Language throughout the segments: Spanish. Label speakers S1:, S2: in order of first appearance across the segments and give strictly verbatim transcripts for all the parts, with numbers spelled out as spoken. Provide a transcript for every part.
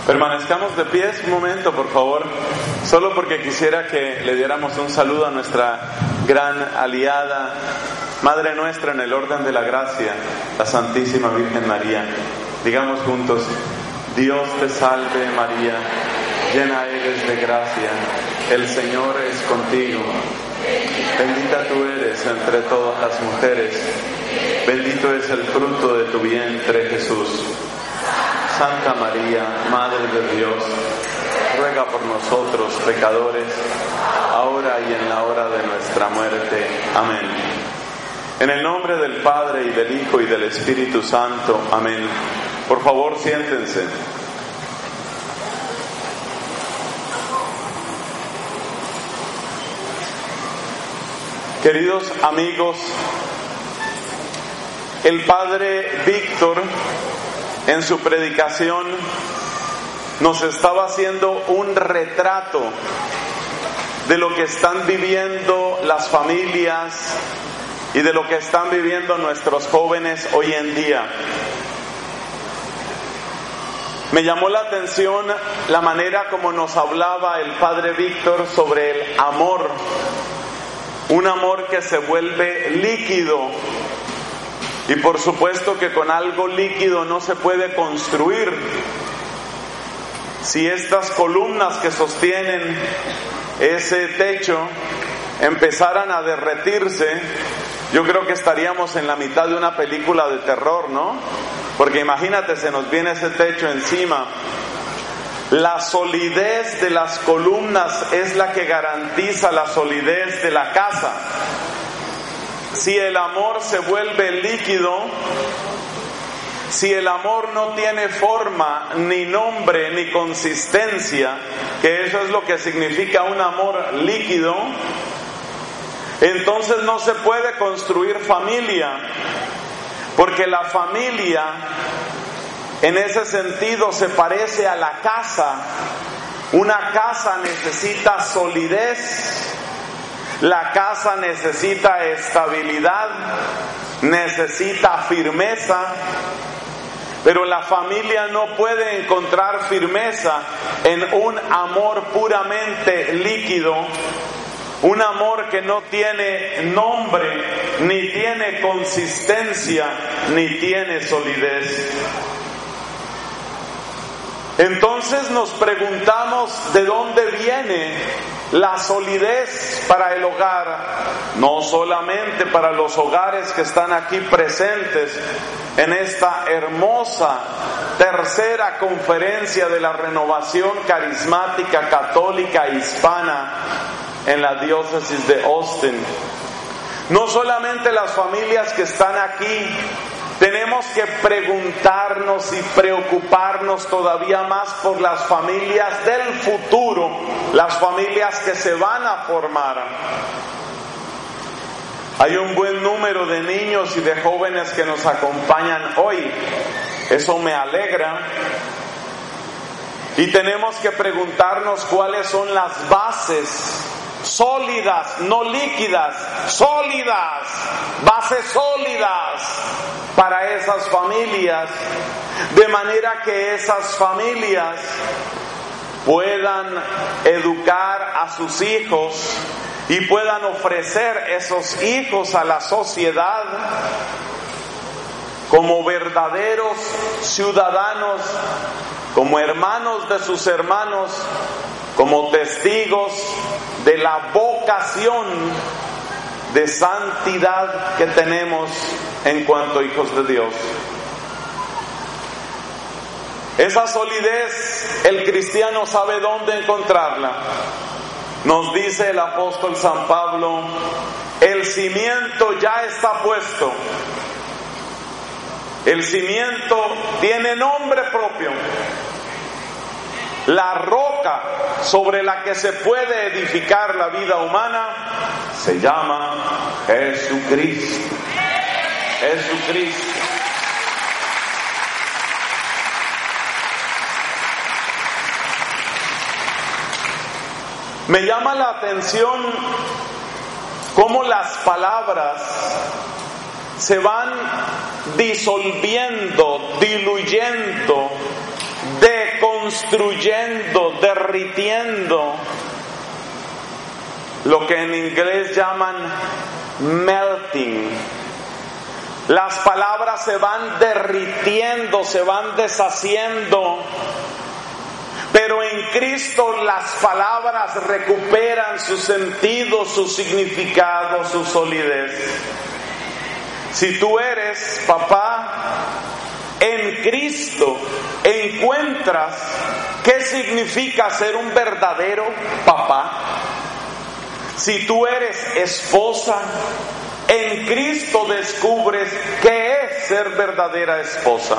S1: Permanezcamos de pie un momento, por favor, solo porque quisiera que le diéramos un saludo a nuestra gran aliada, Madre nuestra en el orden de la gracia, la Santísima Virgen María. Digamos juntos: Dios te salve María, llena eres de gracia, el Señor es contigo. Bendita tú eres entre todas las mujeres, bendito es el fruto de tu vientre, Jesús. Santa María, Madre de Dios, ruega por nosotros pecadores, ahora y en la hora de nuestra muerte. Amén. En el nombre del Padre, y del Hijo, y del Espíritu Santo. Amén. Por favor, siéntense. Queridos amigos, el Padre Víctor, en su predicación, nos estaba haciendo un retrato de lo que están viviendo las familias y de lo que están viviendo nuestros jóvenes hoy en día. Me llamó la atención la manera como nos hablaba el Padre Víctor sobre el amor, un amor que se vuelve líquido. Y por supuesto que con algo líquido no se puede construir. Si estas columnas que sostienen ese techo empezaran a derretirse, yo creo que estaríamos en la mitad de una película de terror, ¿no? Porque imagínate, se nos viene ese techo encima. La solidez de las columnas es la que garantiza la solidez de la casa. Si el amor se vuelve líquido, si el amor no tiene forma, ni nombre, ni consistencia, que eso es lo que significa un amor líquido, entonces no se puede construir familia, porque la familia en ese sentido se parece a la casa. Una casa necesita solidez. La casa necesita estabilidad, necesita firmeza, pero la familia no puede encontrar firmeza en un amor puramente líquido, un amor que no tiene nombre, ni tiene consistencia, ni tiene solidez. Entonces nos preguntamos de dónde viene la solidez para el hogar, no solamente para los hogares que están aquí presentes en esta hermosa tercera conferencia de la renovación carismática católica hispana en la diócesis de Austin. No solamente las familias que están aquí. Tenemos que preguntarnos y preocuparnos todavía más por las familias del futuro, las familias que se van a formar. Hay un buen número de niños y de jóvenes que nos acompañan hoy. Eso me alegra. Y tenemos que preguntarnos cuáles son las bases sólidas, no líquidas, sólidas, bases sólidas para esas familias, de manera que esas familias puedan educar a sus hijos y puedan ofrecer esos hijos a la sociedad como verdaderos ciudadanos, como hermanos de sus hermanos, como testigos de la vocación de santidad que tenemos en cuanto a hijos de Dios. Esa solidez el cristiano sabe dónde encontrarla. Nos dice el apóstol San Pablo: el cimiento ya está puesto. El cimiento tiene nombre propio. La roca sobre la que se puede edificar la vida humana se llama Jesucristo. Jesucristo. Me llama la atención cómo las palabras se van disolviendo, diluyendo, deconstruyendo deconstruyendo, derritiendo lo que en inglés llaman melting. Las palabras se van derritiendo, se van deshaciendo, pero en Cristo las palabras recuperan su sentido, su significado, su solidez. Si tú eres papá, en Cristo encuentras qué significa ser un verdadero papá. Si tú eres esposa, en Cristo descubres qué es ser verdadera esposa.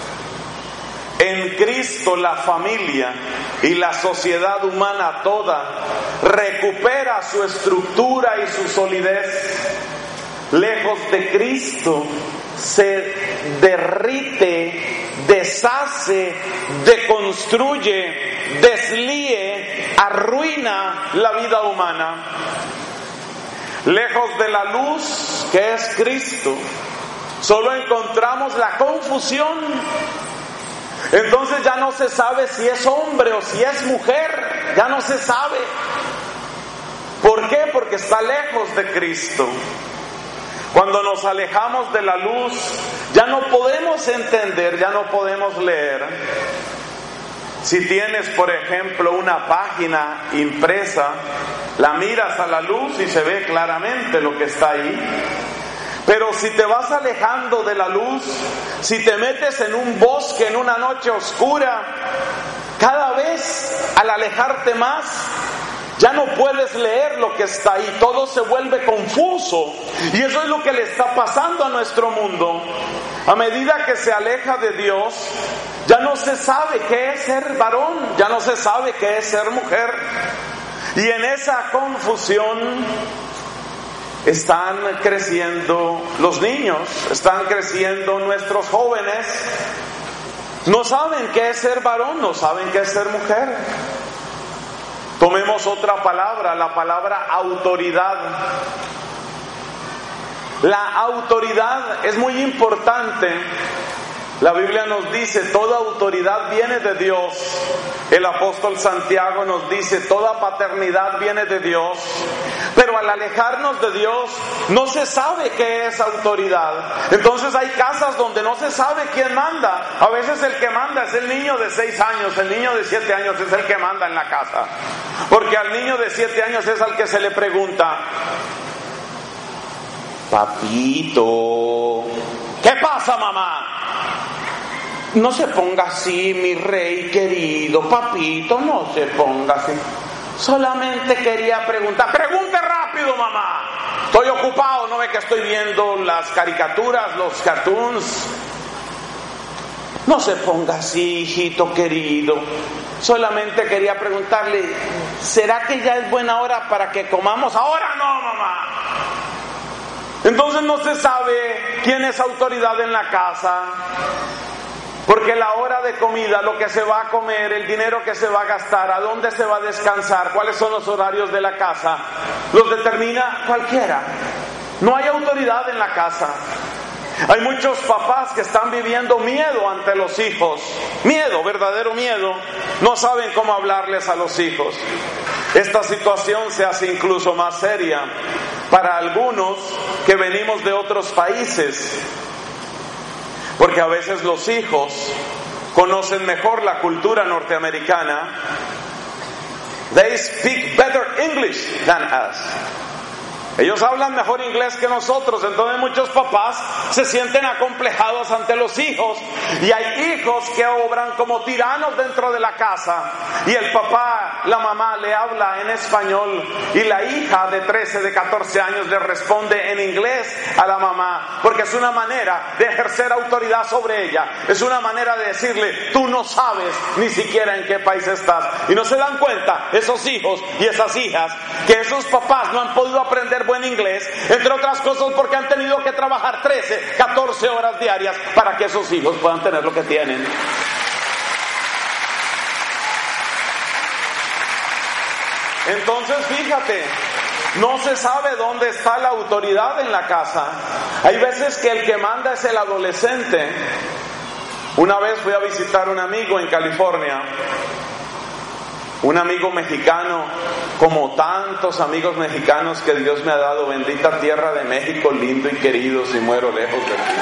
S1: En Cristo la familia y la sociedad humana toda recupera su estructura y su solidez. Lejos de Cristo se derrite, deshace, deconstruye, deslíe, arruina la vida humana. Lejos de la luz que es Cristo, solo encontramos la confusión. Entonces ya no se sabe si es hombre o si es mujer, ya no se sabe. ¿Por qué? Porque está lejos de Cristo. Cuando nos alejamos de la luz, ya no podemos entender, ya no podemos leer. Si tienes, por ejemplo, una página impresa, la miras a la luz y se ve claramente lo que está ahí. Pero si te vas alejando de la luz, si te metes en un bosque en una noche oscura, cada vez al alejarte más, ya no puedes leer lo que está ahí, todo se vuelve confuso. Y eso es lo que le está pasando a nuestro mundo. A medida que se aleja de Dios, ya no se sabe qué es ser varón, ya no se sabe qué es ser mujer. Y en esa confusión están creciendo los niños, están creciendo nuestros jóvenes. No saben qué es ser varón, no saben qué es ser mujer. Tomemos otra palabra, la palabra autoridad. La autoridad es muy importante. La Biblia nos dice, toda autoridad viene de Dios. El apóstol Santiago nos dice, toda paternidad viene de Dios. Pero al alejarnos de Dios, no se sabe qué es autoridad. Entonces hay casas donde no se sabe quién manda. A veces el que manda es el niño de seis años, el niño de siete años es el que manda en la casa. Porque al niño de siete años es al que se le pregunta, papito, ¿qué pasa, mamá? No se ponga así, mi rey querido, papito, no se ponga así. Solamente quería preguntar. Pregunte rápido, mamá. Estoy ocupado, no ve que estoy viendo las caricaturas, los cartoons. No se ponga así, hijito querido. Solamente quería preguntarle, ¿será que ya es buena hora para que comamos? Ahora no, mamá. Entonces no se sabe quién es autoridad en la casa. Porque la hora de comida, lo que se va a comer, el dinero que se va a gastar, a dónde se va a descansar, cuáles son los horarios de la casa, los determina cualquiera. No hay autoridad en la casa. Hay muchos papás que están viviendo miedo ante los hijos. Miedo, verdadero miedo. No saben cómo hablarles a los hijos. Esta situación se hace incluso más seria para algunos que venimos de otros países. Porque a veces los hijos conocen mejor la cultura norteamericana. They speak better English than us. Ellos hablan mejor inglés que nosotros, entonces muchos papás se sienten acomplejados ante los hijos. Y hay hijos que obran como tiranos dentro de la casa. Y el papá, la mamá le habla en español y la hija de trece, de catorce años le responde en inglés a la mamá. Porque es una manera de ejercer autoridad sobre ella. Es una manera de decirle, tú no sabes ni siquiera en qué país estás. Y no se dan cuenta esos hijos y esas hijas que esos papás no han podido aprender buen inglés, entre otras cosas porque han tenido que trabajar trece, catorce horas diarias para que esos hijos puedan tener lo que tienen. Entonces fíjate, no se sabe dónde está la autoridad en la casa. Hay veces que el que manda es el adolescente. Una vez fui a visitar a un amigo en California Un amigo mexicano, como tantos amigos mexicanos que Dios me ha dado, bendita tierra de México, lindo y querido, si muero lejos de ti.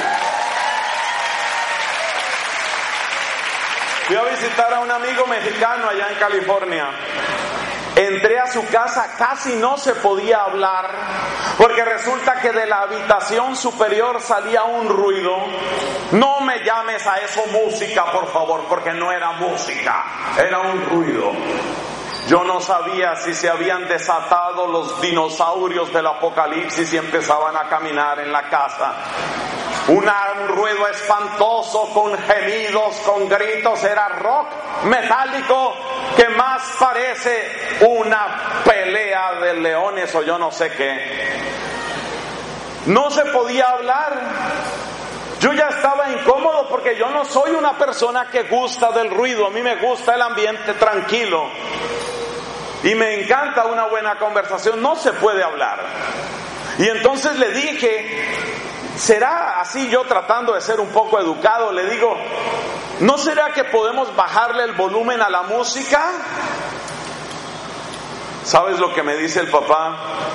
S1: Fui a visitar a un amigo mexicano allá en California. Entré a su casa, casi no se podía hablar, porque resulta que de la habitación superior salía un ruido. No me llames a eso música, por favor, porque no era música, era un ruido. Yo no sabía si se habían desatado los dinosaurios del Apocalipsis y empezaban a caminar en la casa. Una, un ruido espantoso, con gemidos, con gritos, era rock metálico que más parece una pelea de leones o yo no sé qué. No se podía hablar. Yo ya estaba incómodo porque yo no soy una persona que gusta del ruido. A mí me gusta el ambiente tranquilo y me encanta una buena conversación. No se puede hablar. Y entonces le dije, ¿será así? Yo tratando de ser un poco educado, le digo, ¿no será que podemos bajarle el volumen a la música? ¿Sabes lo que me dice el papá?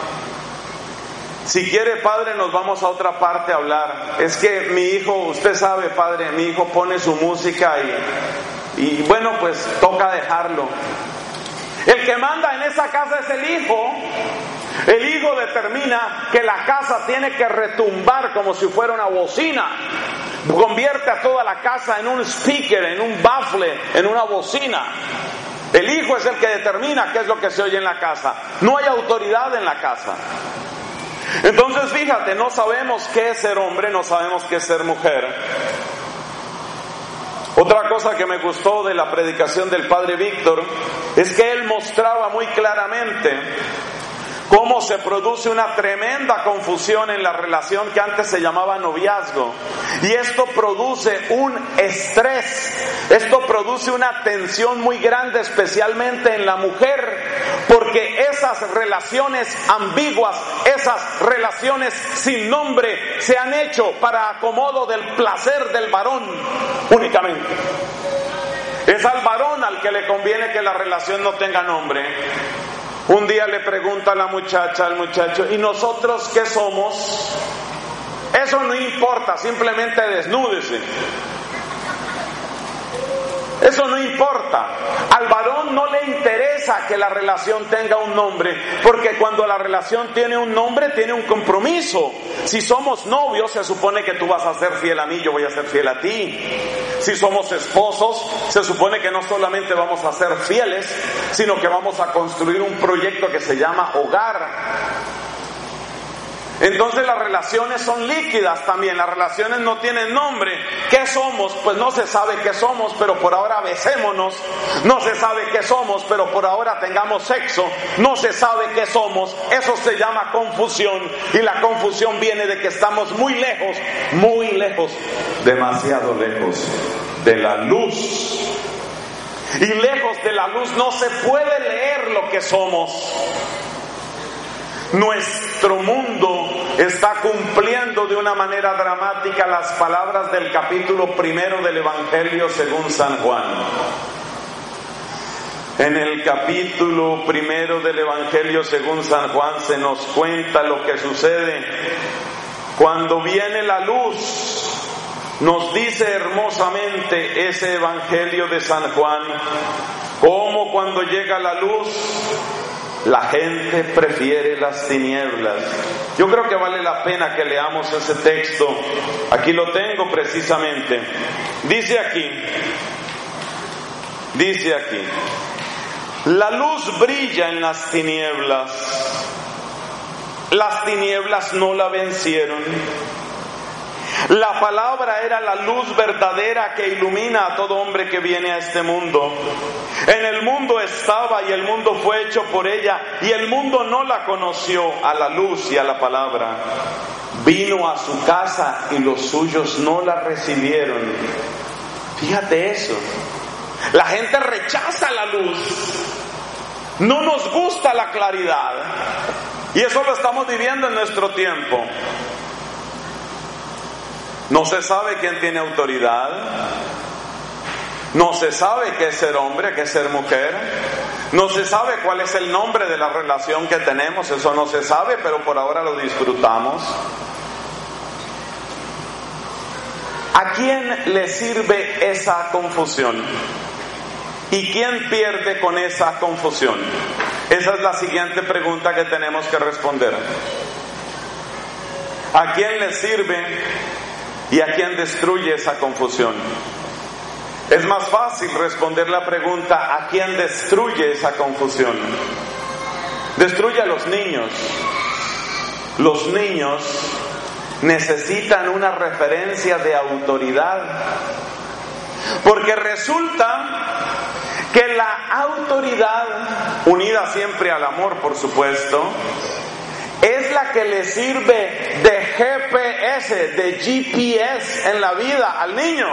S1: Si quiere, padre, nos vamos a otra parte a hablar. Es que mi hijo, usted sabe, padre, mi hijo pone su música y, y bueno, pues toca dejarlo. El que manda en esa casa es el hijo. El hijo determina que la casa tiene que retumbar como si fuera una bocina. Convierte a toda la casa en un speaker, en un baffle, en una bocina. El hijo es el que determina qué es lo que se oye en la casa. No hay autoridad en la casa. Entonces fíjate, no sabemos qué es ser hombre, no sabemos qué es ser mujer. Otra cosa que me gustó de la predicación del Padre Víctor es que él mostraba muy claramente cómo se produce una tremenda confusión en la relación que antes se llamaba noviazgo. Y esto produce un estrés, esto produce una tensión muy grande, especialmente en la mujer, porque esas relaciones ambiguas, esas relaciones sin nombre, se han hecho para acomodo del placer del varón únicamente. Es al varón al que le conviene que la relación no tenga nombre. Un día le pregunta a la muchacha al muchacho, ¿y nosotros qué somos? Eso no importa, simplemente desnúdese. Eso no importa. Al varón no le interesa que la relación tenga un nombre, porque cuando la relación tiene un nombre, tiene un compromiso. Si somos novios, se supone que tú vas a ser fiel a mí, yo voy a ser fiel a ti. Si somos esposos, se supone que no solamente vamos a ser fieles, sino que vamos a construir un proyecto que se llama hogar. Entonces las relaciones son líquidas también, las relaciones no tienen nombre. ¿Qué somos? Pues no se sabe qué somos, pero por ahora besémonos. No se sabe qué somos, pero por ahora tengamos sexo. No se sabe qué somos. Eso se llama confusión. Y la confusión viene de que estamos muy lejos, muy lejos, demasiado lejos de la luz. Y lejos de la luz no se puede leer lo que somos. Nuestro mundo está cumpliendo de una manera dramática las palabras del capítulo primero del Evangelio según San Juan. En el capítulo primero del Evangelio según San Juan se nos cuenta lo que sucede cuando viene la luz. Nos dice hermosamente ese Evangelio de San Juan, cómo cuando llega la luz, la gente prefiere las tinieblas. Yo creo que vale la pena que leamos ese texto. Aquí lo tengo precisamente. Dice aquí, dice aquí, la luz brilla en las tinieblas. Las tinieblas no la vencieron. La palabra era la luz verdadera que ilumina a todo hombre que viene a este mundo. En el mundo estaba y el mundo fue hecho por ella, y el mundo no la conoció, a la luz y a la palabra. Vino a su casa y los suyos no la recibieron. Fíjate eso. La gente rechaza la luz. No nos gusta la claridad. Y eso lo estamos viviendo en nuestro tiempo. No se sabe quién tiene autoridad. No se sabe qué es ser hombre, qué es ser mujer. No se sabe cuál es el nombre de la relación que tenemos, eso no se sabe, pero por ahora lo disfrutamos. ¿A quién le sirve esa confusión? ¿Y quién pierde con esa confusión? Esa es la siguiente pregunta que tenemos que responder. ¿A quién le sirve y a quién destruye esa confusión? Es más fácil responder la pregunta: ¿a quién destruye esa confusión? Destruye a los niños. Los niños necesitan una referencia de autoridad, porque resulta que la autoridad, unida siempre al amor, por supuesto, es la que le sirve de G P S, de G P S en la vida al niño.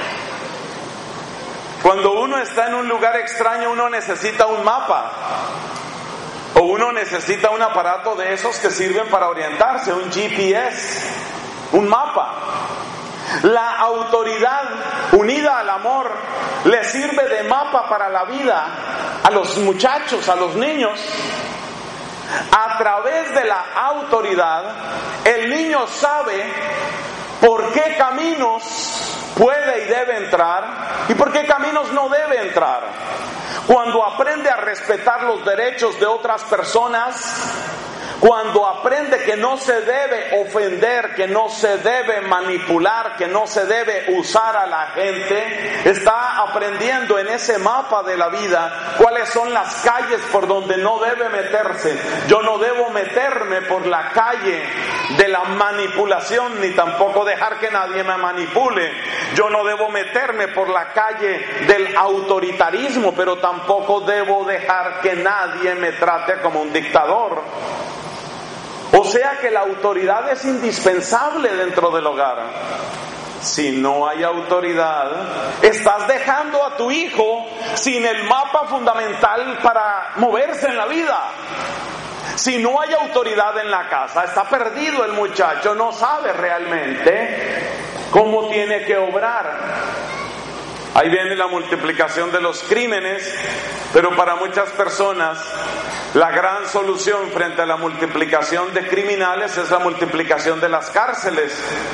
S1: Cuando uno está en un lugar extraño, uno necesita un mapa, o uno necesita un aparato de esos que sirven para orientarse, un G P S, un mapa. La autoridad unida al amor le sirve de mapa para la vida a los muchachos, a los niños. A través de la autoridad, el niño sabe por qué caminos puede y debe entrar y por qué caminos no debe entrar. Cuando aprende a respetar los derechos de otras personas, cuando aprende que no se debe ofender, que no se debe manipular, que no se debe usar a la gente, está aprendiendo en ese mapa de la vida cuáles son las calles por donde no debe meterse. Yo no debo meterme por la calle de la manipulación, ni tampoco dejar que nadie me manipule. Yo no debo meterme por la calle del autoritarismo, pero tampoco debo dejar que nadie me trate como un dictador. O sea que la autoridad es indispensable dentro del hogar. Si no hay autoridad, estás dejando a tu hijo sin el mapa fundamental para moverse en la vida. Si no hay autoridad en la casa, está perdido el muchacho, no sabe realmente cómo tiene que obrar. Ahí viene la multiplicación de los crímenes, pero para muchas personas la gran solución frente a la multiplicación de criminales es la multiplicación de las cárceles.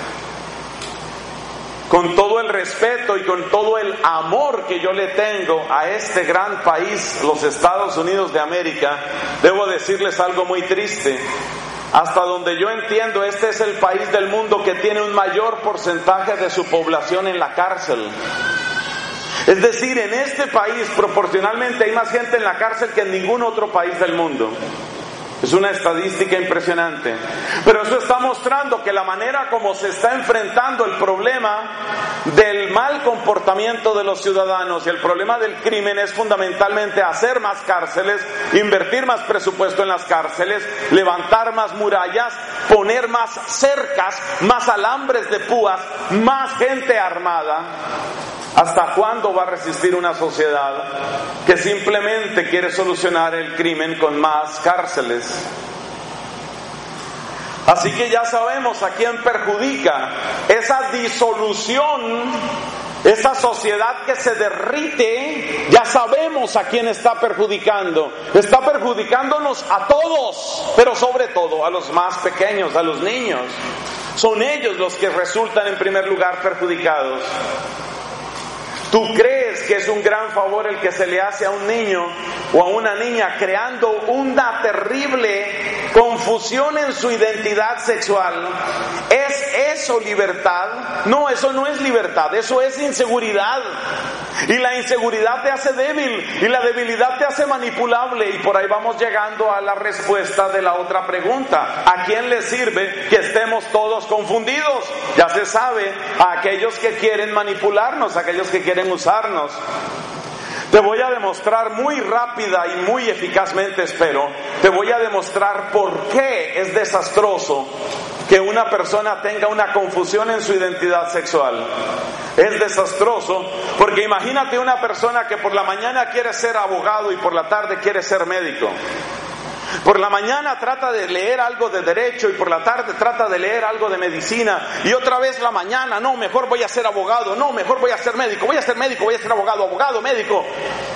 S1: Con todo el respeto y con todo el amor que yo le tengo a este gran país, los Estados Unidos de América, debo decirles algo muy triste. Hasta donde yo entiendo, este es el país del mundo que tiene un mayor porcentaje de su población en la cárcel. Es decir, en este país proporcionalmente hay más gente en la cárcel que en ningún otro país del mundo. Es una estadística impresionante. Pero eso está mostrando que la manera como se está enfrentando el problema del mal comportamiento de los ciudadanos y el problema del crimen es fundamentalmente hacer más cárceles, invertir más presupuesto en las cárceles, levantar más murallas, poner más cercas, más alambres de púas, más gente armada. ¿Hasta cuándo va a resistir una sociedad que simplemente quiere solucionar el crimen con más cárceles? Así que ya sabemos a quién perjudica esa disolución, esa sociedad que se derrite. Ya sabemos a quién está perjudicando. Está perjudicándonos a todos, pero sobre todo a los más pequeños, a los niños. Son ellos los que resultan en primer lugar perjudicados. ¿Tú crees que es un gran favor el que se le hace a un niño o a una niña creando una terrible confusión en su identidad sexual? ¿Es eso libertad? No, eso no es libertad, eso es inseguridad. Y la inseguridad te hace débil y la debilidad te hace manipulable. Y por ahí vamos llegando a la respuesta de la otra pregunta: ¿a quién le sirve que estemos todos confundidos? Ya se sabe, a aquellos que quieren manipularnos, a aquellos que quieren usarnos. Te voy a demostrar muy rápida y muy eficazmente, espero, te voy a demostrar por qué es desastroso que una persona tenga una confusión en su identidad sexual. Es desastroso porque imagínate una persona que por la mañana quiere ser abogado y por la tarde quiere ser médico. Por la mañana trata de leer algo de derecho y por la tarde trata de leer algo de medicina, y otra vez la mañana, no, mejor voy a ser abogado, no, mejor voy a ser médico, voy a ser médico, voy a ser abogado, abogado, médico.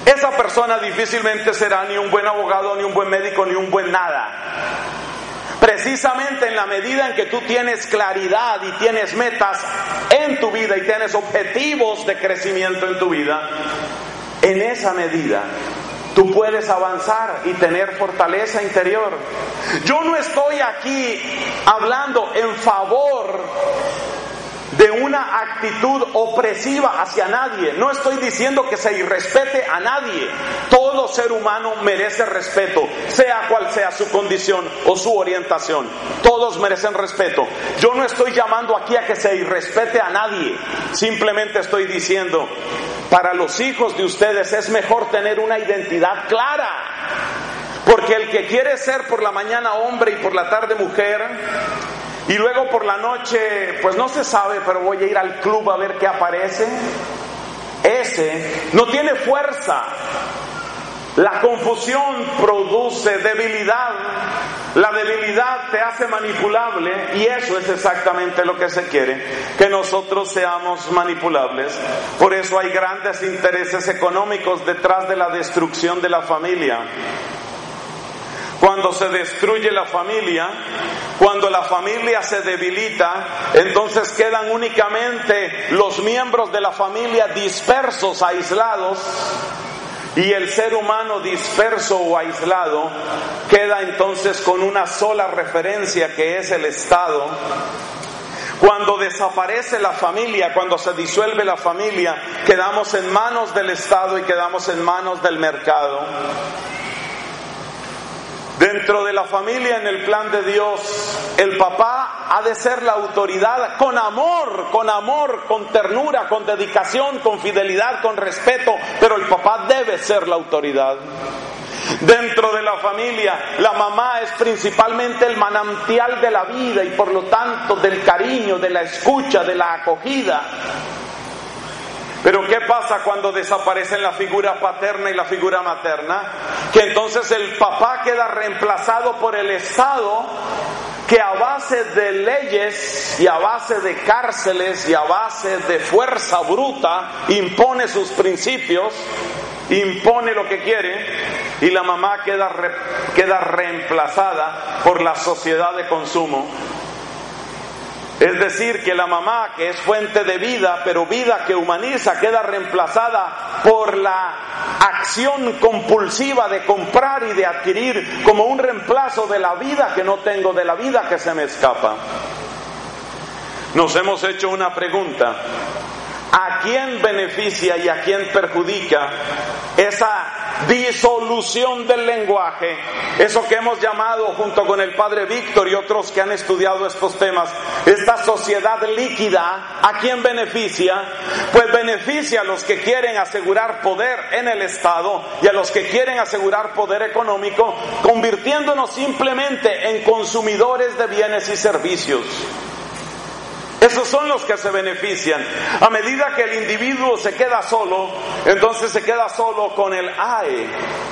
S1: esa persona difícilmente será ni un buen abogado, ni un buen médico, ni un buen nada. Precisamente en la medida en que tú tienes claridad y tienes metas en tu vida y tienes objetivos de crecimiento en tu vida, en esa medida tú puedes avanzar y tener fortaleza interior. Yo no estoy aquí hablando en favor de una actitud opresiva hacia nadie. No estoy diciendo que se irrespete a nadie. Todo ser humano merece respeto, sea cual sea su condición o su orientación. Todos merecen respeto. Yo no estoy llamando aquí a que se irrespete a nadie. Simplemente estoy diciendo, para los hijos de ustedes es mejor tener una identidad clara. Porque el que quiere ser por la mañana hombre y por la tarde mujer, y luego por la noche, pues no se sabe, pero voy a ir al club a ver qué aparece, ese no tiene fuerza. La confusión produce debilidad. La debilidad te hace manipulable, y eso es exactamente lo que se quiere, que nosotros seamos manipulables. Por eso hay grandes intereses económicos detrás de la destrucción de la familia. Cuando se destruye la familia, cuando la familia se debilita, entonces quedan únicamente los miembros de la familia dispersos, aislados, y el ser humano disperso o aislado queda entonces con una sola referencia, que es el Estado. Cuando desaparece la familia, cuando se disuelve la familia, quedamos en manos del Estado y quedamos en manos del mercado. Dentro de la familia, en el plan de Dios, el papá ha de ser la autoridad con amor, con amor, con ternura, con dedicación, con fidelidad, con respeto, pero el papá debe ser la autoridad. Dentro de la familia, la mamá es principalmente el manantial de la vida y por lo tanto del cariño, de la escucha, de la acogida. Pero ¿qué pasa cuando desaparecen la figura paterna y la figura materna? Que entonces el papá queda reemplazado por el Estado, que a base de leyes y a base de cárceles y a base de fuerza bruta impone sus principios, impone lo que quiere, y la mamá queda, re, queda reemplazada por la sociedad de consumo. Es decir, que la mamá, que es fuente de vida, pero vida que humaniza, queda reemplazada por la acción compulsiva de comprar y de adquirir, como un reemplazo de la vida que no tengo, de la vida que se me escapa. Nos hemos hecho una pregunta: ¿a quién beneficia y a quién perjudica esa disolución del lenguaje? Eso que hemos llamado, junto con el padre Víctor y otros que han estudiado estos temas, esta sociedad líquida. ¿A quién beneficia? Pues beneficia a los que quieren asegurar poder en el Estado y a los que quieren asegurar poder económico, convirtiéndonos simplemente en consumidores de bienes y servicios. Esos son los que se benefician. A medida que el individuo se queda solo, entonces se queda solo con el I.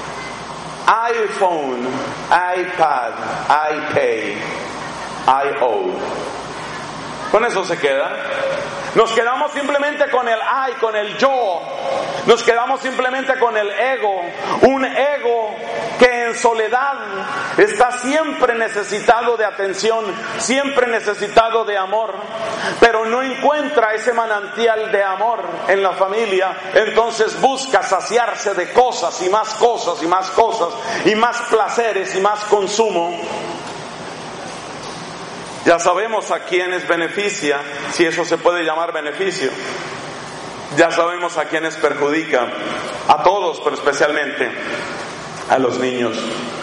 S1: iPhone, iPad, iPay, I O. Con eso se queda. Nos quedamos simplemente con el I, con el yo. Nos quedamos simplemente con el ego. Un ego que en soledad está siempre necesitado de atención, siempre necesitado de amor, pero no encuentra ese manantial de amor en la familia. Entonces busca saciarse de cosas y más cosas y más cosas y más placeres y más consumo. Ya sabemos a quiénes beneficia, si eso se puede llamar beneficio. Ya sabemos a quiénes perjudica, a todos, pero especialmente a los niños.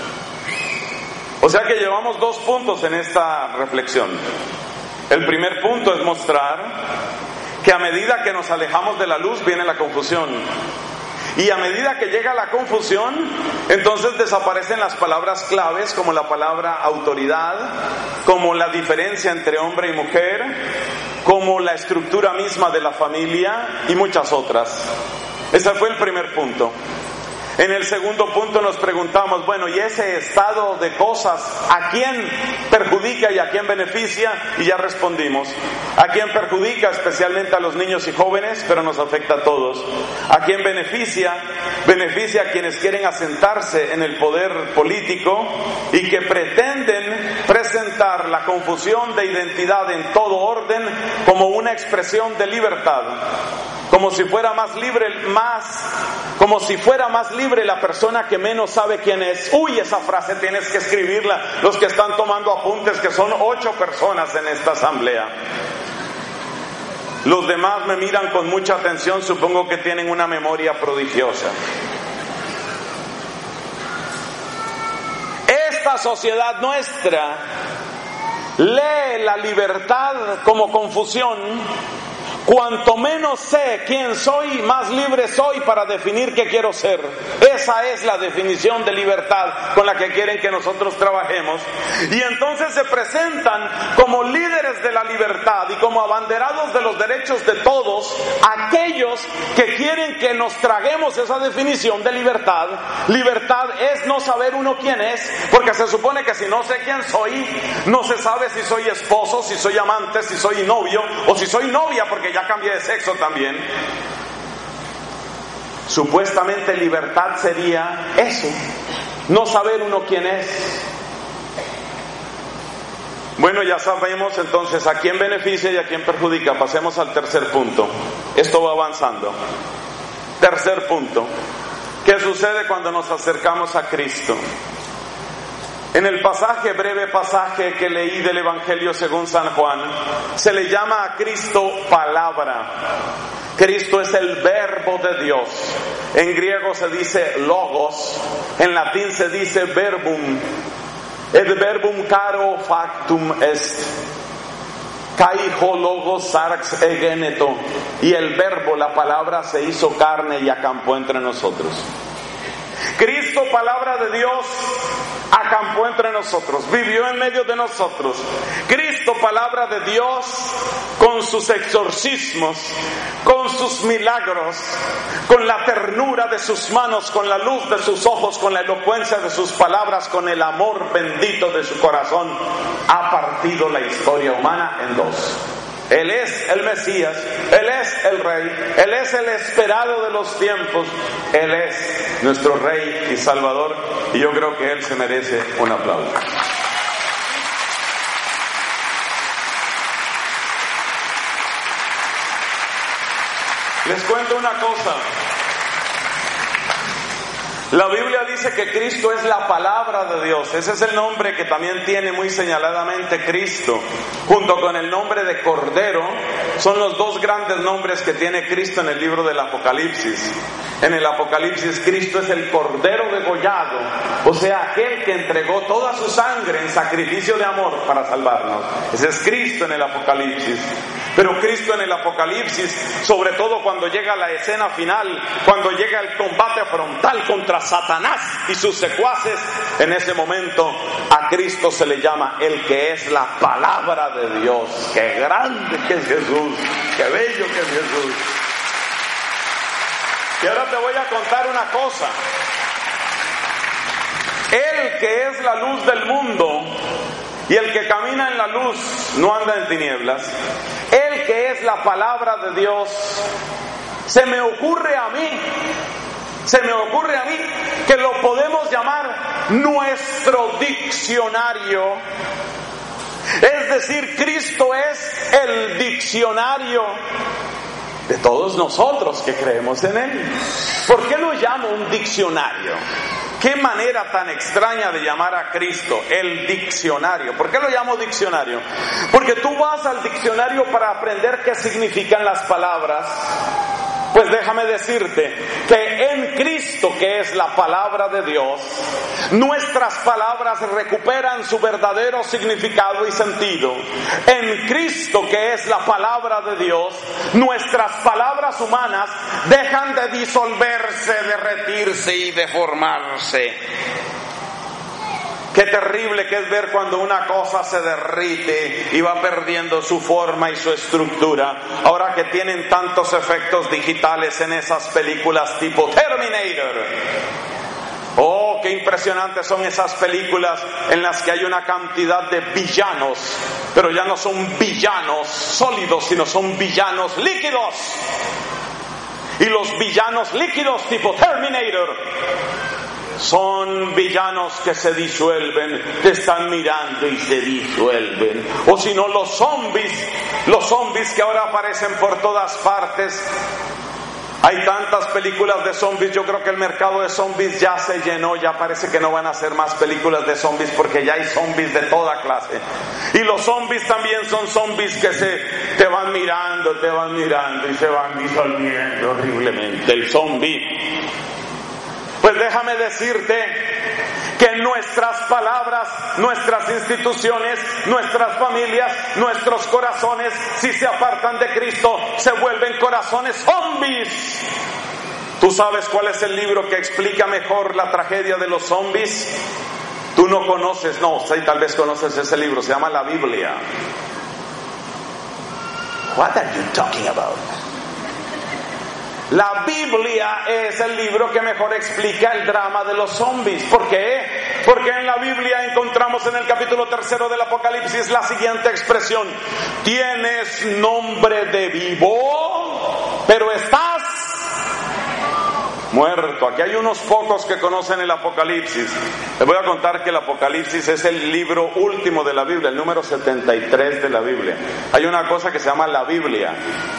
S1: O sea que llevamos dos puntos en esta reflexión. El primer punto es mostrar que a medida que nos alejamos de la luz viene la confusión. Y a medida que llega la confusión, entonces desaparecen las palabras claves, como la palabra autoridad, como la diferencia entre hombre y mujer, como la estructura misma de la familia y muchas otras. Ese fue el primer punto. En el segundo punto nos preguntamos, bueno, ¿y ese estado de cosas a quién perjudica y a quién beneficia? Y ya respondimos. ¿A quién perjudica? Especialmente a los niños y jóvenes, pero nos afecta a todos. ¿A quién beneficia? Beneficia a quienes quieren asentarse en el poder político y que pretenden presentar la confusión de identidad en todo orden como una expresión de libertad. Como si fuera más libre, más, como si fuera más libre la persona que menos sabe quién es. Uy, esa frase tienes que escribirla. Los que están tomando apuntes, que son ocho personas en esta asamblea. Los demás me miran con mucha atención, supongo que tienen una memoria prodigiosa. Esta sociedad nuestra lee la libertad como confusión. Cuanto menos sé quién soy, más libre soy para definir qué quiero ser. Esa es la definición de libertad con la que quieren que nosotros trabajemos. Y entonces se presentan como líderes de la libertad y como abanderados de los derechos de todos aquellos que quieren que nos traguemos esa definición de libertad. Libertad es no saber uno quién es, porque se supone que si no sé quién soy, no se sabe si soy esposo, si soy amante, si soy novio o si soy novia, porque ya cambié de sexo también. Supuestamente libertad sería eso, no saber uno quién es. Bueno, ya sabemos entonces a quién beneficia y a quién perjudica. Pasemos al tercer punto. Esto va avanzando. Tercer punto. ¿Qué sucede cuando nos acercamos a Cristo? En el pasaje, breve pasaje que leí del Evangelio según San Juan, se le llama a Cristo palabra. Cristo es el verbo de Dios. En griego se dice logos, en latín se dice verbum. Et verbum caro factum est. Kai ho logos sarx egeneto. Y el verbo, la palabra, se hizo carne y acampó entre nosotros. Cristo, palabra de Dios, acampó entre nosotros, vivió en medio de nosotros. Cristo, palabra de Dios, con sus exorcismos, con sus milagros, con la ternura de sus manos, con la luz de sus ojos, con la elocuencia de sus palabras, con el amor bendito de su corazón, ha partido la historia humana en dos. Él es el Mesías, Él es el Rey, Él es el esperado de los tiempos, Él es nuestro Rey y Salvador, y yo creo que Él se merece un aplauso. Les cuento una cosa. La Biblia dice que Cristo es la palabra de Dios. Ese es el nombre que también tiene muy señaladamente Cristo. Junto con el nombre de Cordero, son los dos grandes nombres que tiene Cristo en el libro del Apocalipsis. En el Apocalipsis, Cristo es el Cordero degollado, o sea, aquel que entregó toda su sangre en sacrificio de amor para salvarnos. Ese es Cristo en el Apocalipsis. Pero Cristo en el Apocalipsis, sobre todo cuando llega la escena final, cuando llega el combate frontal contra Satanás y sus secuaces, en ese momento a Cristo se le llama el que es la palabra de Dios. ¡Qué grande que es Jesús! ¡Qué bello que es Jesús! Y ahora te voy a contar una cosa. Él que es la luz del mundo y el que camina en la luz no anda en tinieblas. Él que es la palabra de Dios, se me ocurre a mí, se me ocurre a mí que lo podemos llamar nuestro diccionario. Es decir, Cristo es el diccionario de todos nosotros que creemos en Él. ¿Por qué lo llamo un diccionario? Qué manera tan extraña de llamar a Cristo, el diccionario. ¿Por qué lo llamo diccionario? Porque tú vas al diccionario para aprender qué significan las palabras. Pues déjame decirte que en Cristo, que es la palabra de Dios, nuestras palabras recuperan su verdadero significado y sentido. En Cristo, que es la palabra de Dios, nuestras palabras humanas dejan de disolverse, derretirse y deformarse. Qué terrible que es ver cuando una cosa se derrite y va perdiendo su forma y su estructura. Ahora que tienen tantos efectos digitales en esas películas tipo Terminator. qué impresionantes son esas películas en las que hay una cantidad de villanos, pero ya no son villanos sólidos, sino son villanos líquidos. Y los villanos líquidos tipo Terminator son villanos que se disuelven, te están mirando y se disuelven. O si no, los zombies, los zombies que ahora aparecen por todas partes. Hay tantas películas de zombies, yo creo que el mercado de zombies ya se llenó, ya parece que no van a hacer más películas de zombies porque ya hay zombies de toda clase. Y los zombies también son zombies que se te van mirando, te van mirando y se van disolviendo horriblemente. El zombie. Pues déjame decirte que nuestras palabras, nuestras instituciones, nuestras familias, nuestros corazones, si se apartan de Cristo, se vuelven corazones zombies. ¿Tú sabes cuál es el libro que explica mejor la tragedia de los zombies? Tú no conoces, no, sí, tal vez conoces ese libro, se llama la Biblia. What are you talking about? La Biblia es el libro que mejor explica el drama de los zombies. ¿Por qué? Porque en la Biblia encontramos en el capítulo tercero del Apocalipsis la siguiente expresión: tienes nombre de vivo, pero estás muerto. Aquí hay unos pocos que conocen el Apocalipsis. Les voy a contar que el Apocalipsis es el libro último de la Biblia, el número setenta y tres de la Biblia. Hay una cosa que se llama la Biblia.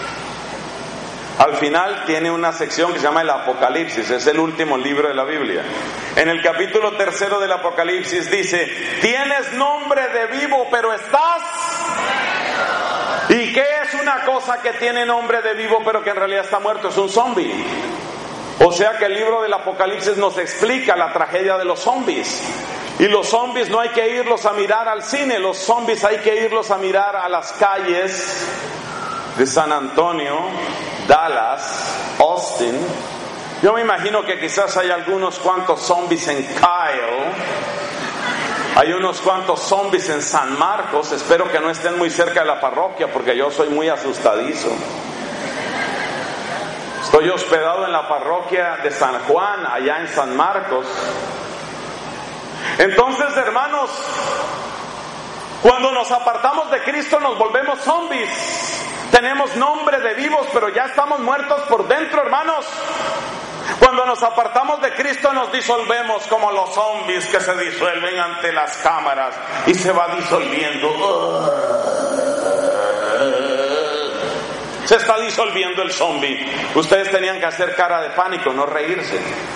S1: Al final tiene una sección que se llama el Apocalipsis, es el último libro de la Biblia. En el capítulo tercero del Apocalipsis dice: tienes nombre de vivo, pero estás... ¿Y qué es una cosa que tiene nombre de vivo, pero que en realidad está muerto? Es un zombie. O sea que el libro del Apocalipsis nos explica la tragedia de los zombies. Y los zombies no hay que irlos a mirar al cine, los zombies hay que irlos a mirar a las calles de San Antonio, Dallas, Austin. Yo me imagino que quizás hay algunos cuantos zombies en Kyle, hay unos cuantos zombies en San Marcos. Espero que no estén muy cerca de la parroquia porque yo soy muy asustadizo. Estoy hospedado en la parroquia de San Juan, allá en San Marcos. Entonces, hermanos, cuando nos apartamos de Cristo nos volvemos zombies. Tenemos nombre de vivos, pero ya estamos muertos por dentro, hermanos. Cuando nos apartamos de Cristo nos disolvemos como los zombies que se disuelven ante las cámaras y se va disolviendo. Se está disolviendo el zombie. Ustedes tenían que hacer cara de pánico, no reírse.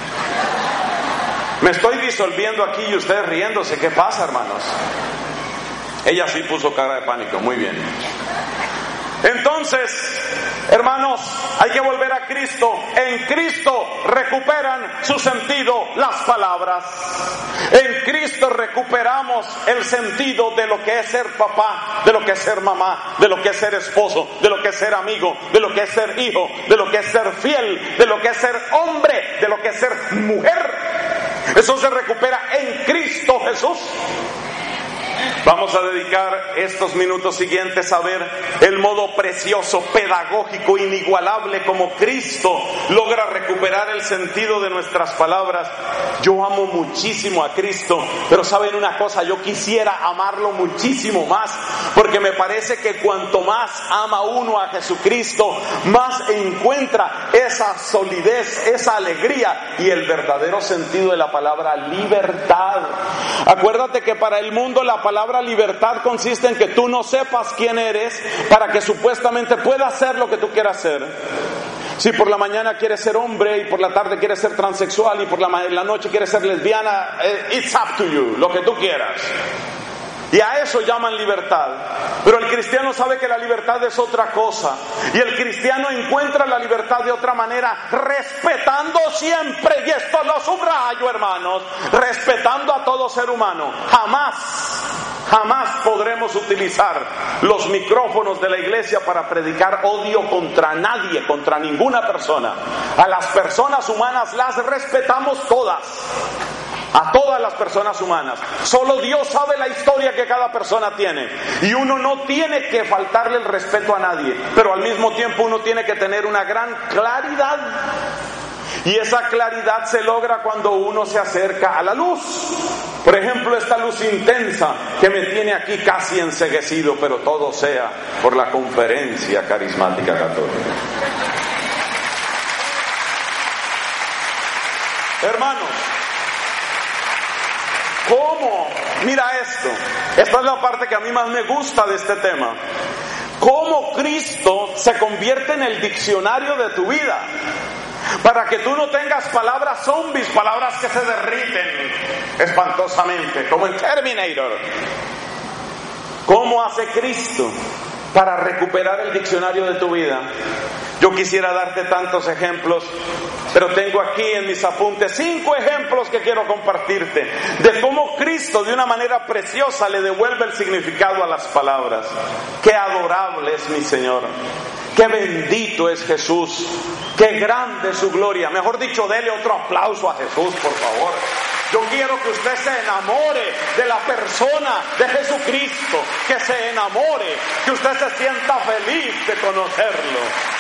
S1: Me estoy disolviendo aquí y ustedes riéndose. ¿Qué pasa, hermanos? Ella sí puso cara de pánico, muy bien. Entonces, hermanos, hay que volver a Cristo. En Cristo recuperan su sentido las palabras. En Cristo recuperamos el sentido de lo que es ser papá, de lo que es ser mamá, de lo que es ser esposo, de lo que es ser amigo, de lo que es ser hijo, de lo que es ser fiel, de lo que es ser hombre, de lo que es ser mujer. Eso se recupera en Cristo Jesús. Vamos a dedicar estos minutos siguientes a ver el modo precioso, pedagógico, inigualable como Cristo logra recuperar el sentido de nuestras palabras. Yo amo muchísimo a Cristo, pero ¿saben una cosa? Yo quisiera amarlo muchísimo más, porque me parece que cuanto más ama uno a Jesucristo, más encuentra esa solidez, esa alegría y el verdadero sentido de la palabra libertad. Acuérdate que para el mundo la palabra libertad consiste en que tú no sepas quién eres para que supuestamente puedas hacer lo que tú quieras hacer. Si por la mañana quieres ser hombre y por la tarde quieres ser transexual y por la, la noche quieres ser lesbiana, it's up to you, lo que tú quieras. Y a eso llaman libertad. Pero el cristiano sabe que la libertad es otra cosa. Y el cristiano encuentra la libertad de otra manera, respetando siempre, y esto lo subrayo, hermanos, respetando a todo ser humano. Jamás, jamás podremos utilizar los micrófonos de la iglesia para predicar odio contra nadie, contra ninguna persona. A las personas humanas las respetamos todas. A todas las personas humanas. Solo Dios sabe la historia que cada persona tiene. Y uno no tiene que faltarle el respeto a nadie. Pero al mismo tiempo uno tiene que tener una gran claridad. Y esa claridad se logra cuando uno se acerca a la luz. Por ejemplo, esta luz intensa que me tiene aquí casi enceguecido, pero todo sea por la Conferencia Carismática Católica. Hermanos, ¿cómo? Mira esto. Esta es la parte que a mí más me gusta de este tema. ¿Cómo Cristo se convierte en el diccionario de tu vida? Para que tú no tengas palabras zombies, palabras que se derriten espantosamente, como en Terminator. ¿Cómo hace Cristo para recuperar el diccionario de tu vida? Yo quisiera darte tantos ejemplos, pero tengo aquí en mis apuntes cinco ejemplos que quiero compartirte de cómo Cristo de una manera preciosa le devuelve el significado a las palabras. Qué adorable es mi Señor, qué bendito es Jesús, qué grande es su gloria. Mejor dicho, dele otro aplauso a Jesús, por favor. Yo quiero que usted se enamore de la persona de Jesucristo, que se enamore, que usted se sienta feliz de conocerlo.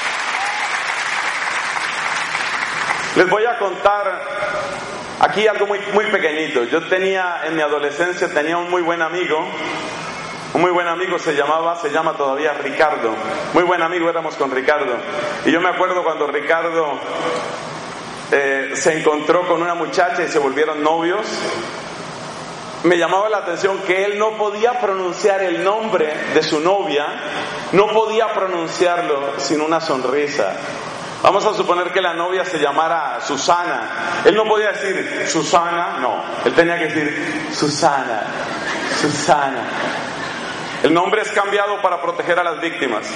S1: Les voy a contar aquí algo muy, muy pequeñito. Yo tenía, en mi adolescencia, tenía un muy buen amigo. Un muy buen amigo se llamaba, se llama todavía Ricardo. Muy buen amigo éramos con Ricardo. Y yo me acuerdo cuando Ricardo eh, se encontró con una muchacha y se volvieron novios. Me llamaba la atención que él no podía pronunciar el nombre de su novia, no podía pronunciarlo sin una sonrisa. Vamos a suponer que la novia se llamara Susana. Él no podía decir Susana, no. Él tenía que decir Susana, Susana. El nombre es cambiado para proteger a las víctimas.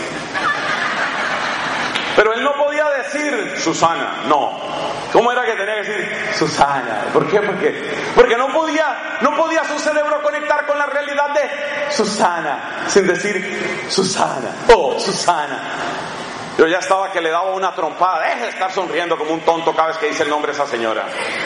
S1: Pero él no podía decir Susana, no. ¿Cómo era que tenía que decir Susana? ¿Por qué? Porque, porque no podía, no podía su cerebro conectar con la realidad de Susana sin decir Susana. Oh, Susana. Yo ya estaba que le daba una trompada. Deje de estar sonriendo como un tonto cada vez que dice el nombre de esa señora.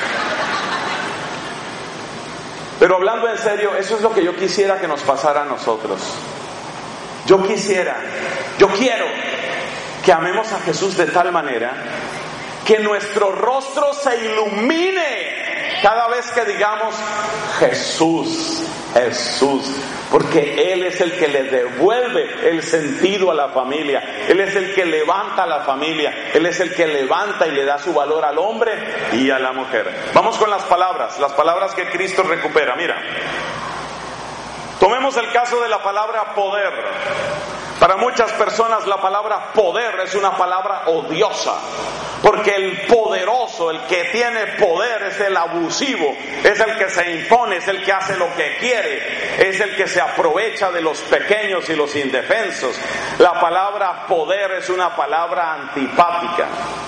S1: Pero hablando en serio, eso es lo que yo quisiera que nos pasara a nosotros. Yo quisiera, yo quiero que amemos a Jesús de tal manera que nuestro rostro se ilumine cada vez que digamos Jesús, Jesús, porque Él es el que le devuelve el sentido a la familia, Él es el que levanta a la familia, Él es el que levanta y le da su valor al hombre y a la mujer. Vamos con las palabras, las palabras que Cristo recupera. Mira, tomemos el caso de la palabra poder. Para muchas personas la palabra poder es una palabra odiosa, porque el poderoso, el que tiene poder, es el abusivo, es el que se impone, es el que hace lo que quiere, es el que se aprovecha de los pequeños y los indefensos. La palabra poder es una palabra antipática.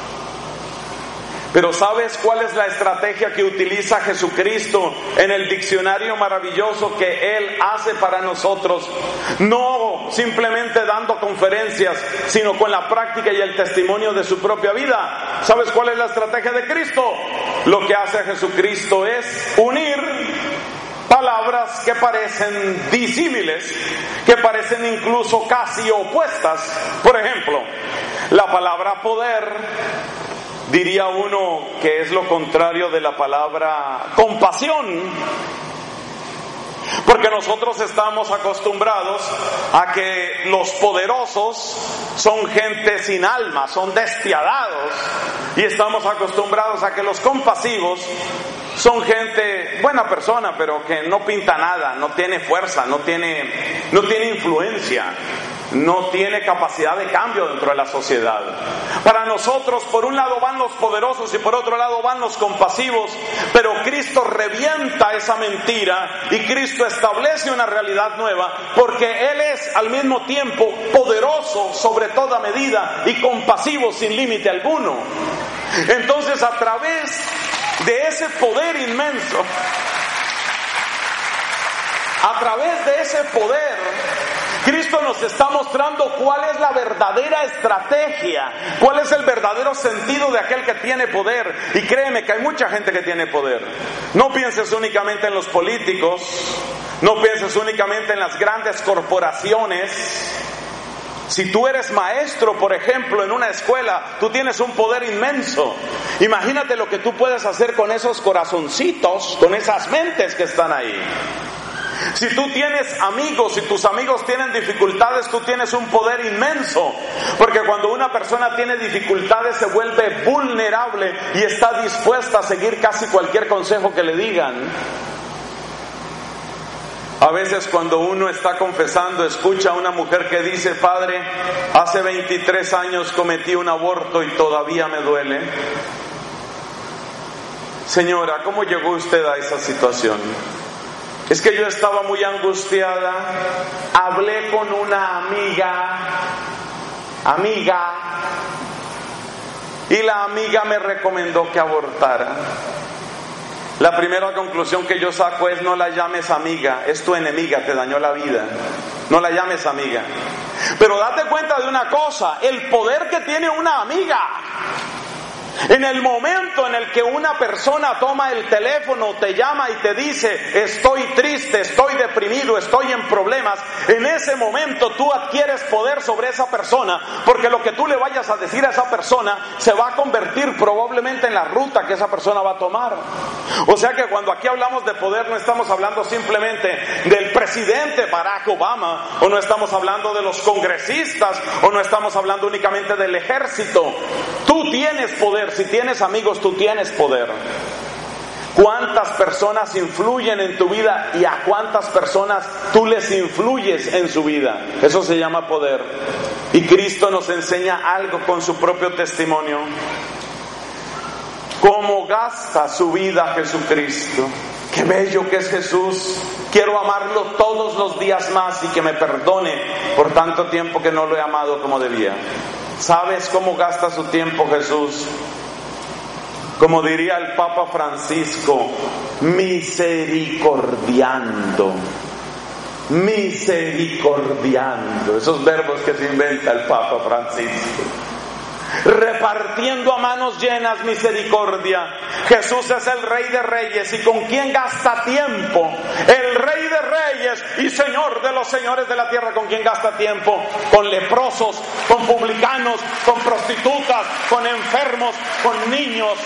S1: Pero ¿sabes cuál es la estrategia que utiliza Jesucristo en el diccionario maravilloso que Él hace para nosotros? No simplemente dando conferencias, sino con la práctica y el testimonio de su propia vida. ¿Sabes cuál es la estrategia de Cristo? Lo que hace Jesucristo es unir palabras que parecen disímiles, que parecen incluso casi opuestas. Por ejemplo, la palabra poder, diría uno que es lo contrario de la palabra compasión, porque nosotros estamos acostumbrados a que los poderosos son gente sin alma, son despiadados, y estamos acostumbrados a que los compasivos son gente, buena persona, pero que no pinta nada, no tiene fuerza, no tiene, no tiene influencia, no tiene capacidad de cambio dentro de la sociedad. Para nosotros, por un lado van los poderosos y por otro lado van los compasivos, pero Cristo revienta esa mentira y Cristo establece una realidad nueva, porque Él es al mismo tiempo poderoso sobre toda medida y compasivo sin límite alguno. Entonces, a través de ese poder inmenso, a través de ese poder, Cristo nos está mostrando cuál es la verdadera estrategia, cuál es el verdadero sentido de aquel que tiene poder. Y créeme que hay mucha gente que tiene poder. No pienses únicamente en los políticos, no pienses únicamente en las grandes corporaciones. Si tú eres maestro, por ejemplo, en una escuela, tú tienes un poder inmenso. Imagínate lo que tú puedes hacer con esos corazoncitos, con esas mentes que están ahí. Si tú tienes amigos, si tus amigos tienen dificultades, tú tienes un poder inmenso. Porque cuando una persona tiene dificultades se vuelve vulnerable y está dispuesta a seguir casi cualquier consejo que le digan. A veces cuando uno está confesando, escucha a una mujer que dice: Padre, hace veintitrés años cometí un aborto y todavía me duele. Señora, ¿cómo llegó usted a esa situación? Es que yo estaba muy angustiada, hablé con una amiga, amiga, y la amiga me recomendó que abortara. La primera conclusión que yo saco es: no la llames amiga, es tu enemiga, te dañó la vida. No la llames amiga. Pero date cuenta de una cosa, el poder que tiene una amiga. En el momento en el que una persona toma el teléfono, te llama y te dice: estoy triste, estoy deprimido, estoy en problemas, en ese momento tú adquieres poder sobre esa persona, porque lo que tú le vayas a decir a esa persona se va a convertir probablemente en la ruta que esa persona va a tomar. O sea que cuando aquí hablamos de poder, no estamos hablando simplemente del presidente Barack Obama, o no estamos hablando de los congresistas, o no estamos hablando únicamente del ejército. Tú tienes poder. Si tienes amigos, tú tienes poder. ¿Cuántas personas influyen en tu vida y a cuántas personas tú les influyes en su vida? Eso se llama poder. Y Cristo nos enseña algo con su propio testimonio. ¿Cómo gasta su vida Jesucristo? Qué bello que es Jesús. Quiero amarlo todos los días más y que me perdone por tanto tiempo que no lo he amado como debía. ¿Sabes cómo gasta su tiempo Jesús? Como diría el Papa Francisco, misericordiando. Misericordiando. Esos verbos que se inventa el Papa Francisco. Repartiendo a manos llenas misericordia. Jesús es el Rey de Reyes. ¿Y con quién gasta tiempo? El Rey de Reyes y Señor de los señores de la tierra. ¿Con quién gasta tiempo? Con leprosos, con publicanos, con prostitutas, con enfermos, con niños.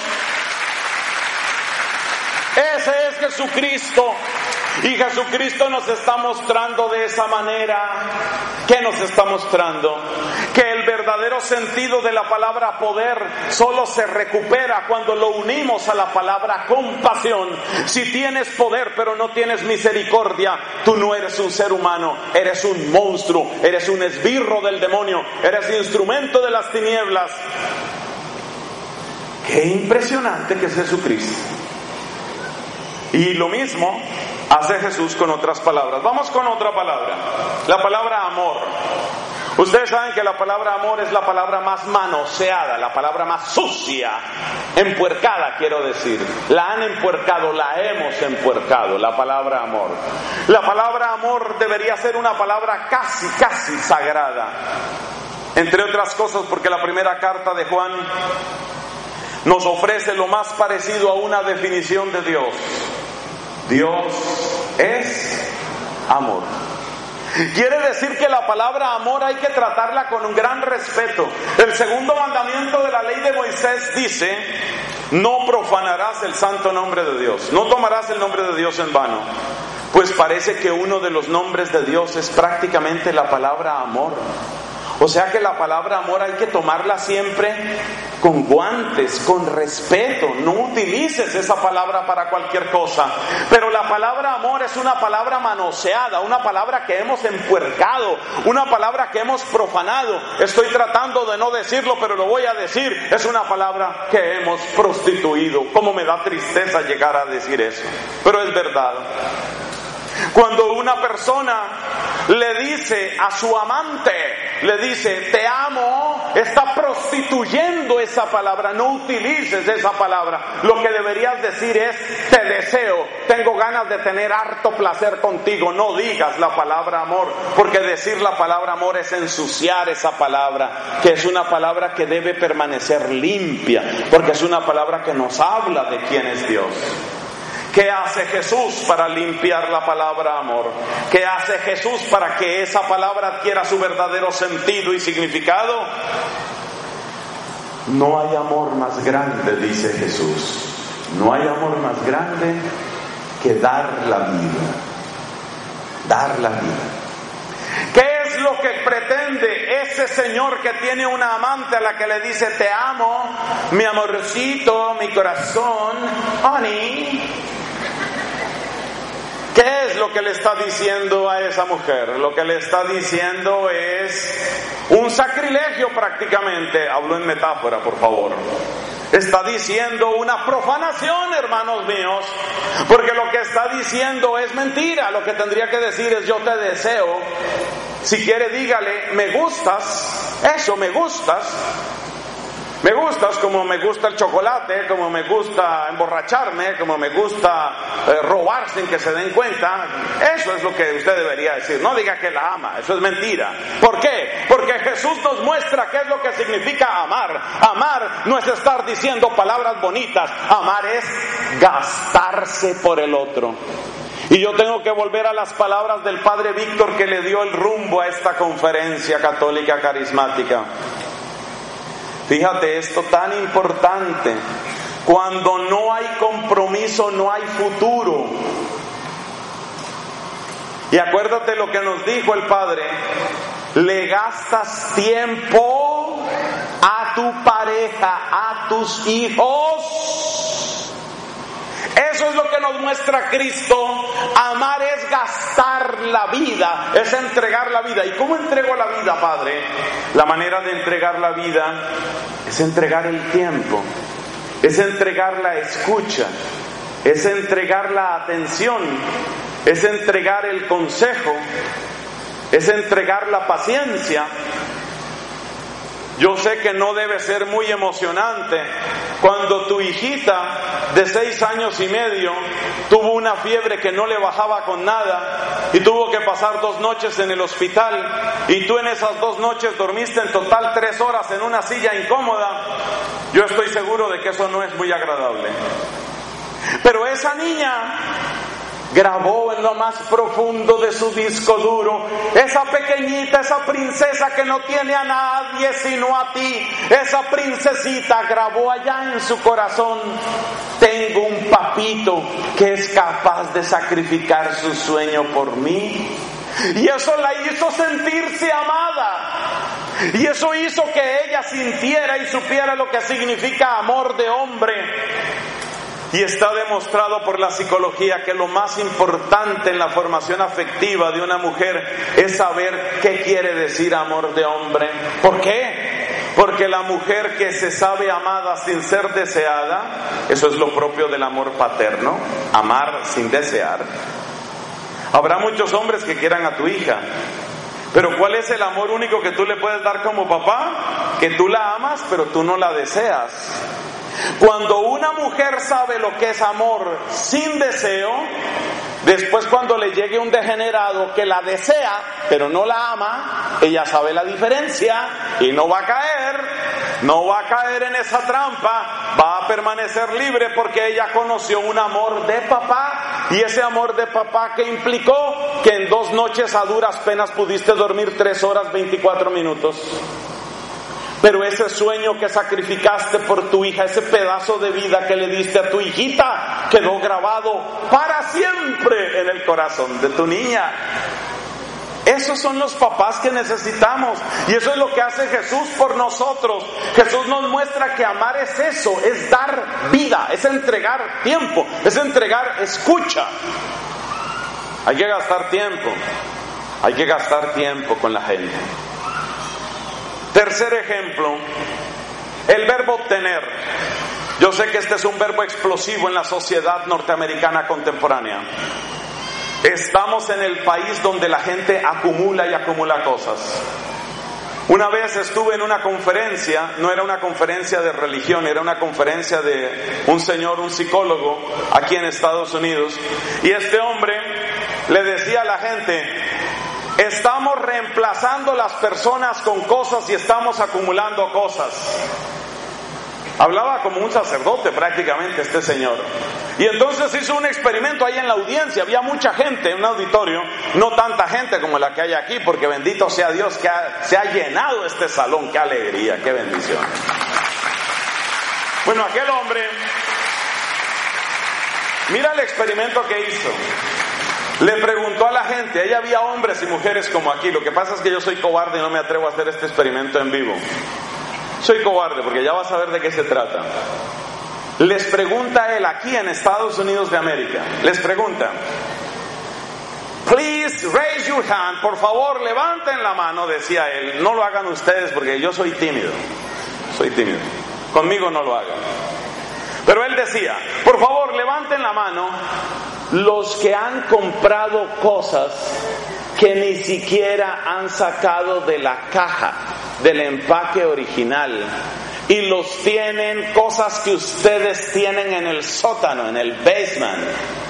S1: Ese es Jesucristo. Y Jesucristo nos está mostrando de esa manera. ¿Qué nos está mostrando? Que el verdadero sentido de la palabra poder solo se recupera cuando lo unimos a la palabra compasión. Si tienes poder pero no tienes misericordia, tú no eres un ser humano, eres un monstruo, eres un esbirro del demonio, eres instrumento de las tinieblas. Qué impresionante que es Jesucristo. Y lo mismo hace Jesús con otras palabras. Vamos con otra palabra, la palabra amor. Ustedes saben que la palabra amor es la palabra más manoseada, la palabra más sucia, empuercada quiero decir. La han empuercado, la hemos empuercado, la palabra amor. La palabra amor debería ser una palabra casi, casi sagrada. Entre otras cosas porque la primera carta de Juan nos ofrece lo más parecido a una definición de Dios. Dios es amor. Quiere decir que la palabra amor hay que tratarla con un gran respeto. El segundo mandamiento de la ley de Moisés dice: no profanarás el santo nombre de Dios, no tomarás el nombre de Dios en vano. Pues parece que uno de los nombres de Dios es prácticamente la palabra amor. O sea que la palabra amor hay que tomarla siempre con guantes, con respeto. No utilices esa palabra para cualquier cosa. Pero la palabra amor es una palabra manoseada, una palabra que hemos empuercado, una palabra que hemos profanado. Estoy tratando de no decirlo, pero lo voy a decir. Es una palabra que hemos prostituido. Cómo me da tristeza llegar a decir eso, pero es verdad. Cuando una persona le dice a su amante, le dice te amo, está prostituyendo esa palabra. No utilices esa palabra. Lo que deberías decir es te deseo, tengo ganas de tener harto placer contigo. No digas la palabra amor, porque decir la palabra amor es ensuciar esa palabra, que es una palabra que debe permanecer limpia, porque es una palabra que nos habla de quién es Dios. ¿Qué hace Jesús para limpiar la palabra amor? ¿Qué hace Jesús para que esa palabra adquiera su verdadero sentido y significado? No hay amor más grande, dice Jesús. No hay amor más grande que dar la vida. Dar la vida. ¿Qué es lo que pretende ese señor que tiene una amante a la que le dice te amo, mi amorcito, mi corazón, honey? ¿Qué es lo que le está diciendo a esa mujer? Lo que le está diciendo es un sacrilegio prácticamente. Hablo en metáfora, por favor. Está diciendo una profanación, hermanos míos, porque lo que está diciendo es mentira. Lo que tendría que decir es yo te deseo. Si quiere, dígale, me gustas, eso, me gustas. Me gustas como me gusta el chocolate, como me gusta emborracharme, como me gusta eh, robar sin que se den cuenta. Eso es lo que usted debería decir. No diga que la ama, eso es mentira. ¿Por qué? Porque Jesús nos muestra qué es lo que significa amar. Amar no es estar diciendo palabras bonitas. Amar es gastarse por el otro. Y yo tengo que volver a las palabras del Padre Víctor que le dio el rumbo a esta conferencia católica carismática. Fíjate esto tan importante. Cuando no hay compromiso, no hay futuro. Y acuérdate lo que nos dijo el Padre. Le gastas tiempo a tu pareja, a tus hijos. Eso es lo que nos muestra Cristo. Amar es gastar la vida, es entregar la vida. ¿Y cómo entrego la vida, Padre? La manera de entregar la vida es entregar el tiempo, es entregar la escucha, es entregar la atención, es entregar el consejo, es entregar la paciencia. Yo sé que no debe ser muy emocionante cuando tu hijita de seis años y medio tuvo una fiebre que no le bajaba con nada y tuvo que pasar dos noches en el hospital y tú en esas dos noches dormiste en total tres horas en una silla incómoda. Yo estoy seguro de que eso no es muy agradable. Pero esa niña grabó en lo más profundo de su disco duro, esa pequeñita, esa princesa que no tiene a nadie sino a ti, esa princesita grabó allá en su corazón: tengo un papito que es capaz de sacrificar su sueño por mí. Y eso la hizo sentirse amada. Y eso hizo que ella sintiera y supiera lo que significa amor de hombre. Y está demostrado por la psicología que lo más importante en la formación afectiva de una mujer es saber qué quiere decir amor de hombre. ¿Por qué? Porque la mujer que se sabe amada sin ser deseada, eso es lo propio del amor paterno, amar sin desear. Habrá muchos hombres que quieran a tu hija, pero ¿cuál es el amor único que tú le puedes dar como papá? Que tú la amas, pero tú no la deseas. Cuando una mujer sabe lo que es amor sin deseo, después cuando le llegue un degenerado que la desea pero no la ama, ella sabe la diferencia y no va a caer, no va a caer en esa trampa, va a permanecer libre porque ella conoció un amor de papá. Y ese amor de papá que implicó que en dos noches a duras penas pudiste dormir tres horas veinticuatro minutos. Pero ese sueño que sacrificaste por tu hija, ese pedazo de vida que le diste a tu hijita, quedó grabado para siempre en el corazón de tu niña. Esos son los papás que necesitamos. Y eso es lo que hace Jesús por nosotros. Jesús nos muestra que amar es eso, es dar vida, es entregar tiempo, es entregar escucha. Hay que gastar tiempo, hay que gastar tiempo con la gente. Tercer ejemplo, el verbo obtener. Yo sé que este es un verbo explosivo en la sociedad norteamericana contemporánea. Estamos en el país donde la gente acumula y acumula cosas. Una vez estuve en una conferencia, no era una conferencia de religión, era una conferencia de un señor, un psicólogo, aquí en Estados Unidos, y este hombre le decía a la gente: estamos reemplazando las personas con cosas y estamos acumulando cosas. Hablaba como un sacerdote prácticamente este señor. Y entonces hizo un experimento ahí en la audiencia. Había mucha gente en un auditorio, no tanta gente como la que hay aquí, porque bendito sea Dios que ha, se ha llenado este salón. ¡Qué alegría, qué bendición! Bueno, aquel hombre, mira el experimento que hizo. Le preguntó a la gente, ahí había hombres y mujeres como aquí. Lo que pasa es que yo soy cobarde y no me atrevo a hacer este experimento en vivo. Soy cobarde porque ya vas a ver de qué se trata. Les pregunta a él aquí en Estados Unidos de América, les pregunta: please raise your hand, por favor levanten la mano, decía él. No lo hagan ustedes porque yo soy tímido, soy tímido, conmigo no lo hagan. Pero él decía: por favor levanten la mano los que han comprado cosas que ni siquiera han sacado de la caja, del empaque original, y los tienen, cosas que ustedes tienen en el sótano, en el basement.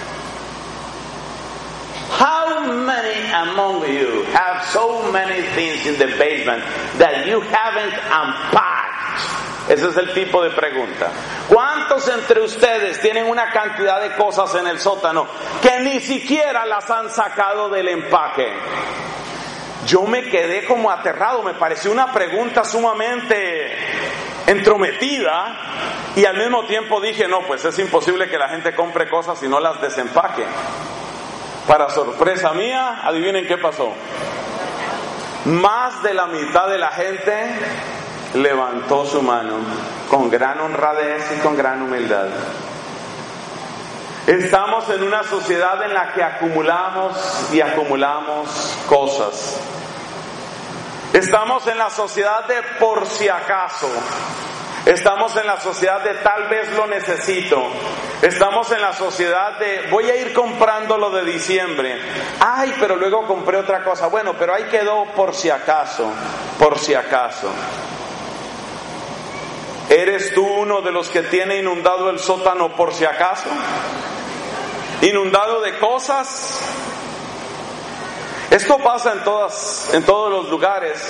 S1: How many among you have so many things in the basement that you haven't unpacked? Ese es el tipo de pregunta. ¿Cuántos entre ustedes tienen una cantidad de cosas en el sótano que ni siquiera las han sacado del empaque? Yo me quedé como aterrado, me pareció una pregunta sumamente entrometida y al mismo tiempo dije, no, pues es imposible que la gente compre cosas y no las desempaque. Para sorpresa mía, adivinen qué pasó. Más de la mitad de la gente levantó su mano con gran honradez y con gran humildad. Estamos en una sociedad en la que acumulamos y acumulamos cosas. Estamos en la sociedad de por si acaso. Estamos en la sociedad de tal vez lo necesito. Estamos en la sociedad de voy a ir comprando lo de diciembre. Ay, pero luego compré otra cosa. Bueno, pero ahí quedó por si acaso, por si acaso. ¿Eres tú uno de los que tiene inundado el sótano por si acaso? ¿Inundado de cosas? Esto pasa en todas, en todos los lugares.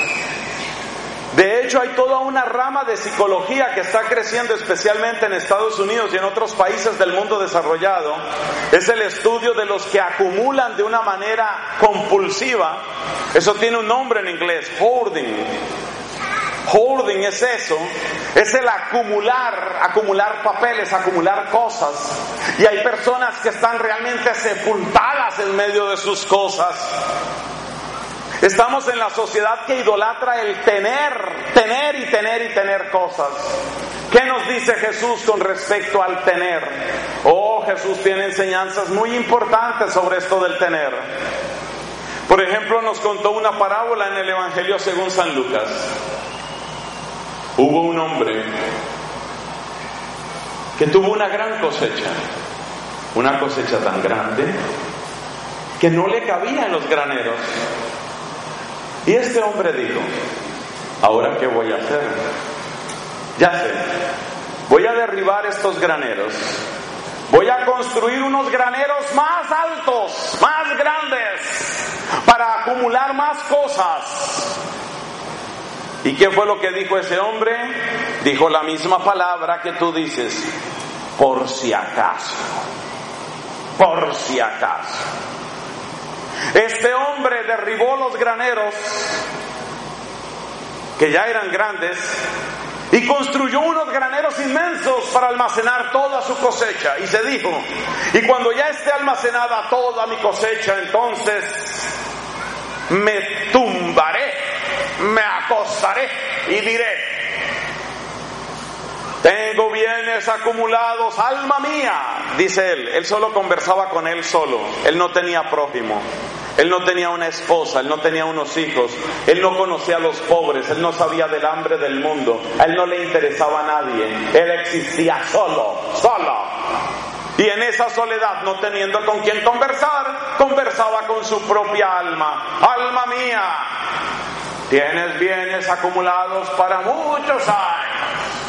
S1: De hecho, hay toda una rama de psicología que está creciendo, especialmente en Estados Unidos y en otros países del mundo desarrollado. Es el estudio de los que acumulan de una manera compulsiva. Eso tiene un nombre en inglés, hoarding. Hoarding es eso, es el acumular, acumular papeles, acumular cosas. Y hay personas que están realmente sepultadas en medio de sus cosas. Estamos en la sociedad que idolatra el tener, tener y tener y tener cosas. ¿Qué nos dice Jesús con respecto al tener? Oh, Jesús tiene enseñanzas muy importantes sobre esto del tener. Por ejemplo, nos contó una parábola en el Evangelio según San Lucas. Hubo un hombre que tuvo una gran cosecha, una cosecha tan grande que no le cabía en los graneros. Y este hombre dijo: ¿ahora qué voy a hacer? Ya sé, voy a derribar estos graneros, voy a construir unos graneros más altos, más grandes, para acumular más cosas. ¿Y qué fue lo que dijo ese hombre? Dijo la misma palabra que tú dices: por si acaso, por si acaso. Este hombre derribó los graneros, que ya eran grandes, y construyó unos graneros inmensos para almacenar toda su cosecha. Y se dijo: y cuando ya esté almacenada toda mi cosecha, entonces me tumbaré, me acostaré y diré: tengo bienes acumulados, alma mía, dice él. Él solo conversaba con él solo, él no tenía prójimo, él no tenía una esposa, él no tenía unos hijos, él no conocía a los pobres, él no sabía del hambre del mundo, a él no le interesaba a nadie, él existía solo, solo. Y en esa soledad, no teniendo con quién conversar, conversaba con su propia alma. Alma mía, tienes bienes acumulados para muchos años.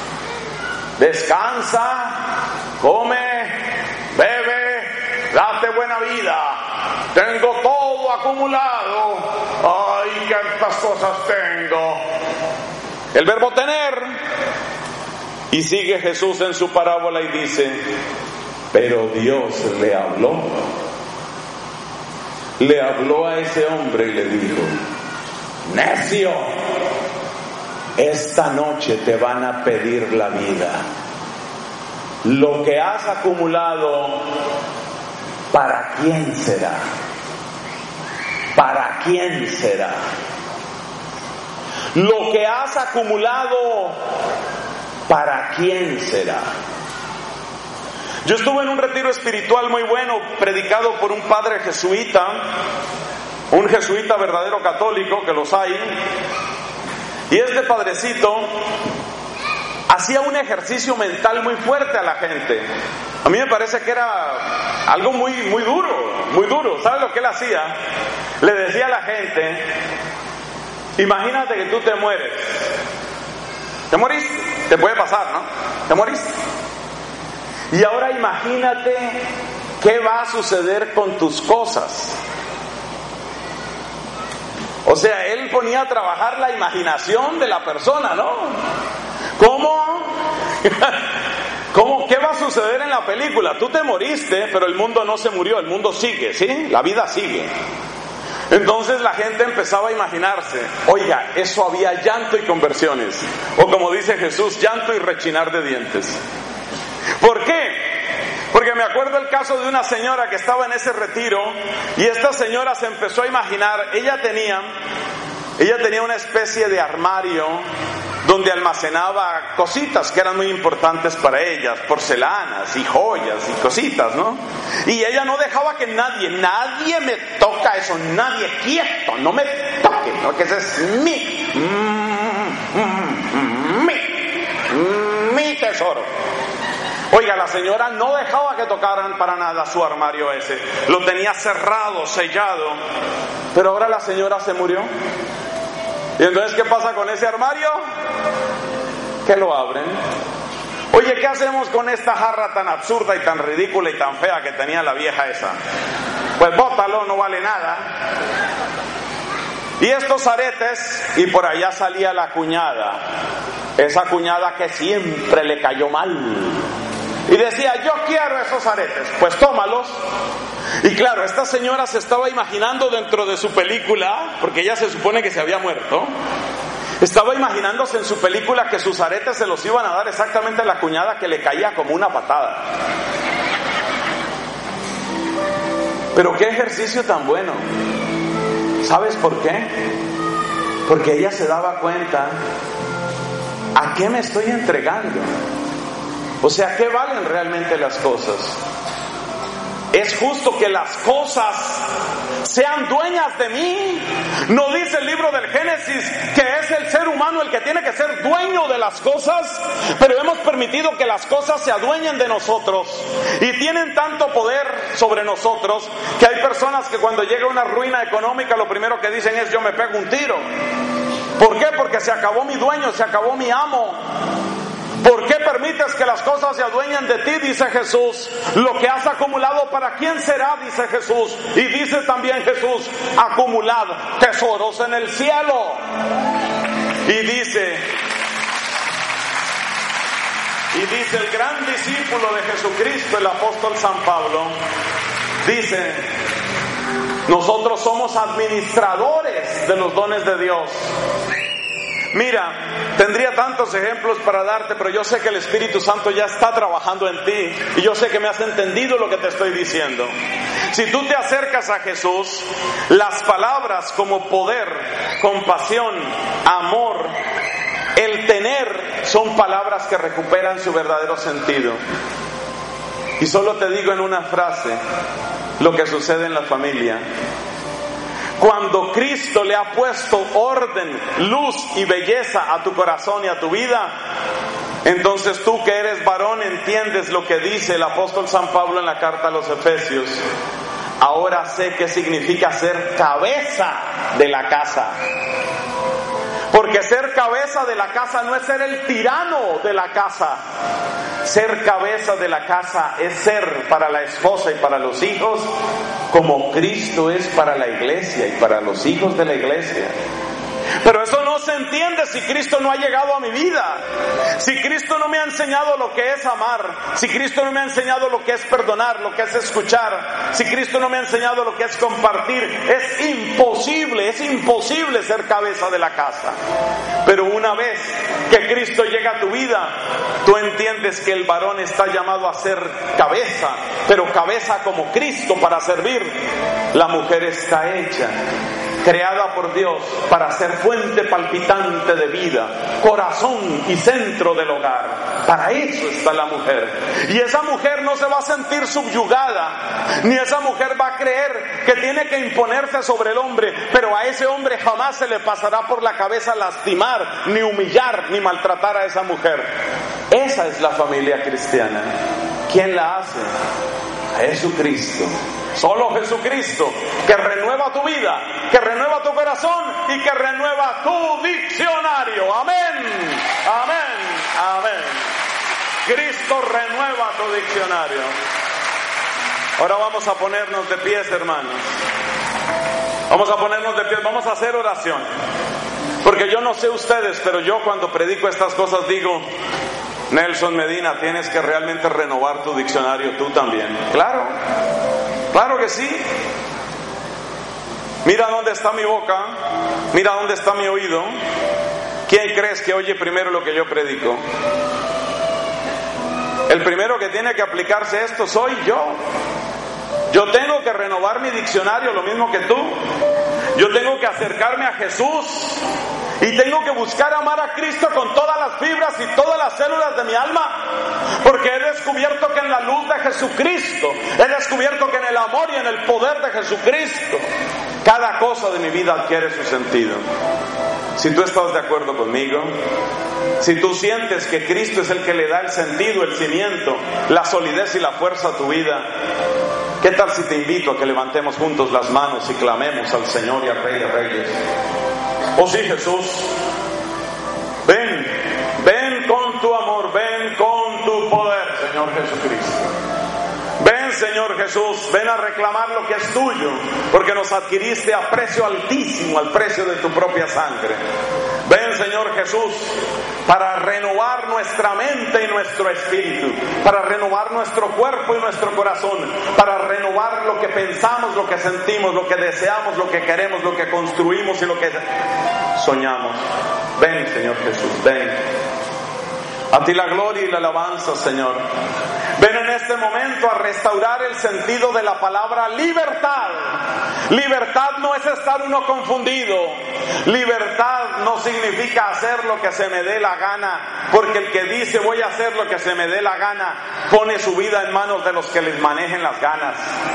S1: Descansa, come, bebe, date buena vida. Tengo todo acumulado. Ay, cuántas cosas tengo. El verbo tener. Y sigue Jesús en su parábola y dice: Pero Dios le habló. Le habló a ese hombre y le dijo: necio, esta noche te van a pedir la vida. Lo que has acumulado, ¿para quién será? ¿Para quién será? Lo que has acumulado, ¿para quién será? Yo estuve en un retiro espiritual muy bueno, predicado por un padre jesuita, un jesuita verdadero católico, que los hay, y este padrecito hacía un ejercicio mental muy fuerte a la gente. A mí me parece que era algo muy, muy duro, muy duro. ¿Sabes lo que él hacía? Le decía a la gente: imagínate que tú te mueres. Te moriste, te puede pasar, ¿no? Te moriste. Y ahora imagínate qué va a suceder con tus cosas. O sea, él ponía a trabajar la imaginación de la persona, ¿no? ¿Cómo? ¿Cómo? ¿Qué va a suceder en la película? Tú te moriste, pero el mundo no se murió, el mundo sigue, ¿sí? La vida sigue. Entonces la gente empezaba a imaginarse: oiga, eso había llanto y conversiones. O como dice Jesús, llanto y rechinar de dientes. ¿Por qué? Porque me acuerdo el caso de una señora que estaba en ese retiro, y esta señora se empezó a imaginar, ella tenía, ella tenía una especie de armario donde almacenaba cositas que eran muy importantes para ellas, porcelanas y joyas y cositas, ¿no? Y ella no dejaba que nadie, nadie me toca eso, nadie, quieto, no me toque, ¿no? Que ese es mi, mi, mi tesoro. Oiga, la señora no dejaba que tocaran para nada su armario ese, lo tenía cerrado, sellado. Pero ahora la señora se murió. ¿Y entonces qué pasa con ese armario? Que lo abren. Oye, ¿qué hacemos con esta jarra tan absurda y tan ridícula y tan fea que tenía la vieja esa? Pues bótalo, no vale nada. Y estos aretes, y por allá salía la cuñada, esa cuñada que siempre le cayó mal, y decía: yo quiero esos aretes, pues tómalos. Y claro, esta señora se estaba imaginando dentro de su película, porque ella se supone que se había muerto, estaba imaginándose en su película que sus aretes se los iban a dar exactamente a la cuñada, que le caía como una patada. Pero qué ejercicio tan bueno. ¿Sabes por qué? Porque ella se daba cuenta: ¿a qué me estoy entregando? O sea, ¿qué valen realmente las cosas? ¿Es justo que las cosas sean dueñas de mí? ¿No dice el libro del Génesis que es el ser humano el que tiene que ser dueño de las cosas? Pero hemos permitido que las cosas se adueñen de nosotros, y tienen tanto poder sobre nosotros que hay personas que cuando llega una ruina económica lo primero que dicen es: yo me pego un tiro. ¿Por qué? Porque se acabó mi dueño, se acabó mi amo. ¿Por qué permites que las cosas se adueñen de ti? Dice Jesús. Lo que has acumulado, ¿para quién será? Dice Jesús. Y dice también Jesús: acumulad tesoros en el cielo. Y dice, y dice el gran discípulo de Jesucristo, el apóstol San Pablo, dice: nosotros somos administradores de los dones de Dios. Mira, tendría tantos ejemplos para darte, pero yo sé que el Espíritu Santo ya está trabajando en ti, y yo sé que me has entendido lo que te estoy diciendo. Si tú te acercas a Jesús, las palabras como poder, compasión, amor, el tener, son palabras que recuperan su verdadero sentido. Y solo te digo en una frase lo que sucede en la familia. Cuando Cristo le ha puesto orden, luz y belleza a tu corazón y a tu vida, entonces tú que eres varón entiendes lo que dice el apóstol San Pablo en la carta a los Efesios. Ahora sé qué significa ser cabeza de la casa. Porque ser cabeza de la casa no es ser el tirano de la casa. Ser cabeza de la casa es ser para la esposa y para los hijos como Cristo es para la iglesia y para los hijos de la iglesia. Pero eso no se entiende si Cristo no ha llegado a mi vida. Si Cristo no me ha enseñado lo que es amar, si Cristo no me ha enseñado lo que es perdonar, lo que es escuchar, si Cristo no me ha enseñado lo que es compartir, es imposible, es imposible ser cabeza de la casa. Pero una vez que Cristo llega a tu vida, tú entiendes que el varón está llamado a ser cabeza, pero cabeza como Cristo para servir. La mujer está hecha, creada por Dios para ser fuente palpitante de vida, corazón y centro del hogar. Para eso está la mujer. Y esa mujer no se va a sentir subyugada, ni esa mujer va a creer que tiene que imponerse sobre el hombre, pero a ese hombre jamás se le pasará por la cabeza lastimar, ni humillar, ni maltratar a esa mujer. Esa es la familia cristiana. ¿Quién la hace? A Jesucristo. Solo Jesucristo, que renueva tu vida, que renueva tu corazón y que renueva tu diccionario. Amén, amén, amén. Cristo renueva tu diccionario. Ahora vamos a ponernos de pies, hermanos. Vamos a ponernos de pies, vamos a hacer oración. Porque yo no sé ustedes, pero yo cuando predico estas cosas digo: Nelson Medina, tienes que realmente renovar tu diccionario tú también. Claro, claro que sí. Mira dónde está mi boca, mira dónde está mi oído. ¿Quién crees que oye primero lo que yo predico? El primero que tiene que aplicarse esto soy yo. Yo tengo que renovar mi diccionario, lo mismo que tú. Yo tengo que acercarme a Jesús y tengo que buscar amar a Cristo con todas las fibras y todas las células de mi alma, porque he descubierto que en la luz de Jesucristo, he descubierto que en el amor y en el poder de Jesucristo, cada cosa de mi vida adquiere su sentido. Si tú estás de acuerdo conmigo, si tú sientes que Cristo es el que le da el sentido, el cimiento, la solidez y la fuerza a tu vida, ¿qué tal si te invito a que levantemos juntos las manos y clamemos al Señor y al Rey de Reyes? Oh sí, Jesús, ven, ven con tu amor, ven con tu poder, Señor Jesucristo. Ven, Señor Jesús, ven a reclamar lo que es tuyo, porque nos adquiriste a precio altísimo, al precio de tu propia sangre. Ven, Señor Jesús, para renovar nuestra mente y nuestro espíritu, para renovar nuestro cuerpo y nuestro corazón, para renovar lo que pensamos, lo que sentimos, lo que deseamos, lo que queremos, lo que construimos y lo que soñamos. Ven, Señor Jesús, ven. A ti la gloria y la alabanza, Señor. Ven en este momento a restaurar el sentido de la palabra libertad. Libertad no es estar uno confundido. Libertad no significa hacer lo que se me dé la gana, porque el que dice voy a hacer lo que se me dé la gana, pone su vida en manos de los que les manejen las ganas.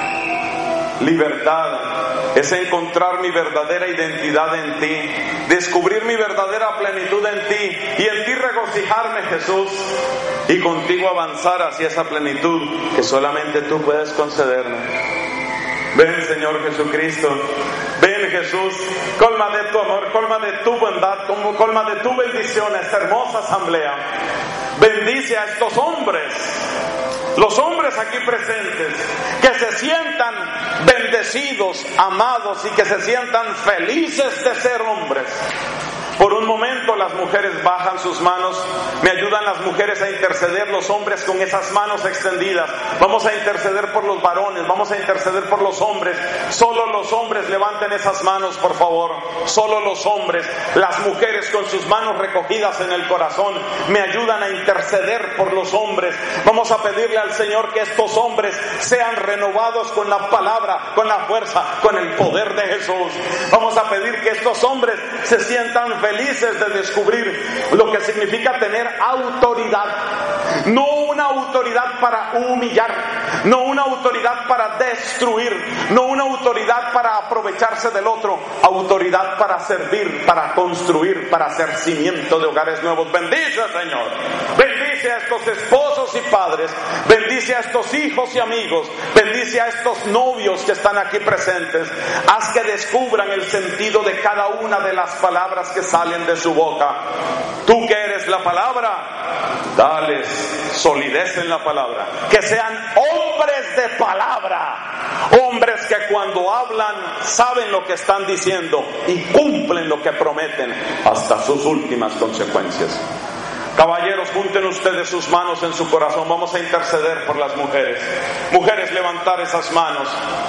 S1: Libertad es encontrar mi verdadera identidad en ti, descubrir mi verdadera plenitud en ti y en ti regocijarme, Jesús, y contigo avanzar hacia esa plenitud que solamente tú puedes concederme. Ven, Señor Jesucristo, ven, Jesús, colma de tu amor, colma de tu bondad, colma de tu bendición a esta hermosa asamblea. Bendice a estos hombres, los hombres aquí presentes, que se sientan bendecidos, amados y que se sientan felices de ser hombres. Por un momento las mujeres bajan sus manos, me ayudan las mujeres a interceder, los hombres con esas manos extendidas. Vamos a interceder por los varones, vamos a interceder por los hombres. Solo los hombres levanten esas manos, por favor. Solo los hombres. Las mujeres con sus manos recogidas en el corazón me ayudan a interceder por los hombres. Vamos a pedirle al Señor que estos hombres sean renovados con la palabra, con la fuerza, con el poder de Jesús. Vamos a pedir que estos hombres se sientan felices de descubrir lo que significa tener autoridad. No una autoridad para humillar, no una autoridad para destruir, no una autoridad para aprovecharse del otro, autoridad para servir, para construir, para hacer cimiento de hogares nuevos. Bendice, Señor, bendice Bendice a estos esposos y padres, bendice a estos hijos y amigos, bendice a estos novios que están aquí presentes. Haz que descubran el sentido de cada una de las palabras que salen de su boca. Tú que eres la palabra, dales solidez en la palabra. Que sean hombres de palabra, hombres que cuando hablan saben lo que están diciendo y cumplen lo que prometen hasta sus últimas consecuencias. Caballeros, junten ustedes sus manos en su corazón. Vamos a interceder por las mujeres. Mujeres, levantar esas manos.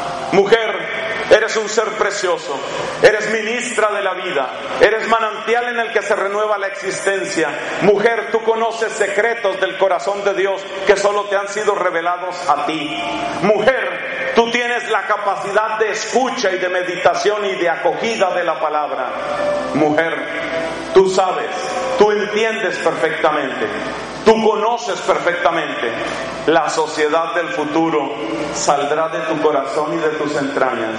S1: Mujer, eres un ser precioso. Eres ministra de la vida. Eres manantial en el que se renueva la existencia. Mujer, tú conoces secretos del corazón de Dios que solo te han sido revelados a ti. Mujer, tú tienes la capacidad de escucha y de meditación y de acogida de la palabra. Mujer, tú sabes, tú entiendes perfectamente, tú conoces perfectamente. La sociedad del futuro saldrá de tu corazón y de tus entrañas.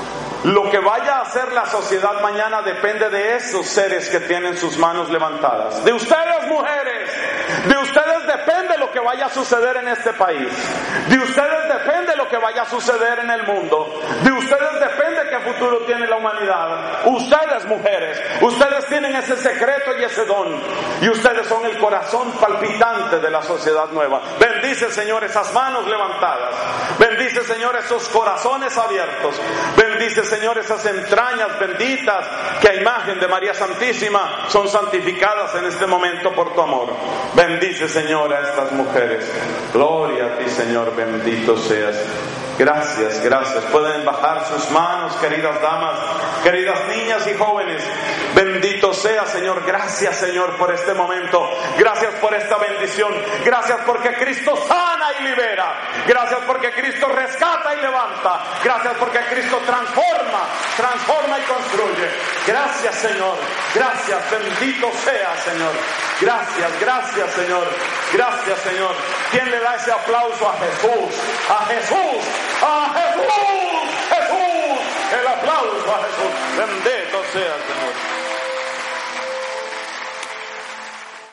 S1: Lo que vaya a hacer la sociedad mañana depende de esos seres que tienen sus manos levantadas. De ustedes, mujeres, de ustedes depende lo que vaya a suceder en este país. De ustedes depende lo que vaya a suceder en el mundo. De ustedes depende qué futuro tiene la humanidad. Ustedes, mujeres, ustedes tienen ese secreto y ese don. Y ustedes son el corazón palpitante de la sociedad nueva. Bendice, Señor, esas manos levantadas. Bendice, Señor, esos corazones abiertos. Bendice, Señor, esas entrañas benditas que a imagen de María Santísima son santificadas en este momento por tu amor. Bendice, Señor, a estas mujeres. Gloria a ti, Señor, bendito seas. Gracias, gracias. Pueden bajar sus manos, queridas damas, queridas niñas y jóvenes. Bendito sea, Señor. Gracias, Señor, por este momento. Gracias por esta bendición. Gracias porque Cristo sana y libera. Gracias porque Cristo rescata y levanta. Gracias porque Cristo transforma, transforma y construye. Gracias, Señor. Gracias, bendito sea, Señor. Gracias, gracias, Señor. Gracias, Señor. ¿Quién le da ese aplauso a Jesús? A Jesús. ¡A Jesús! ¡Jesús! El aplauso a Jesús. Bendito sea, Señor.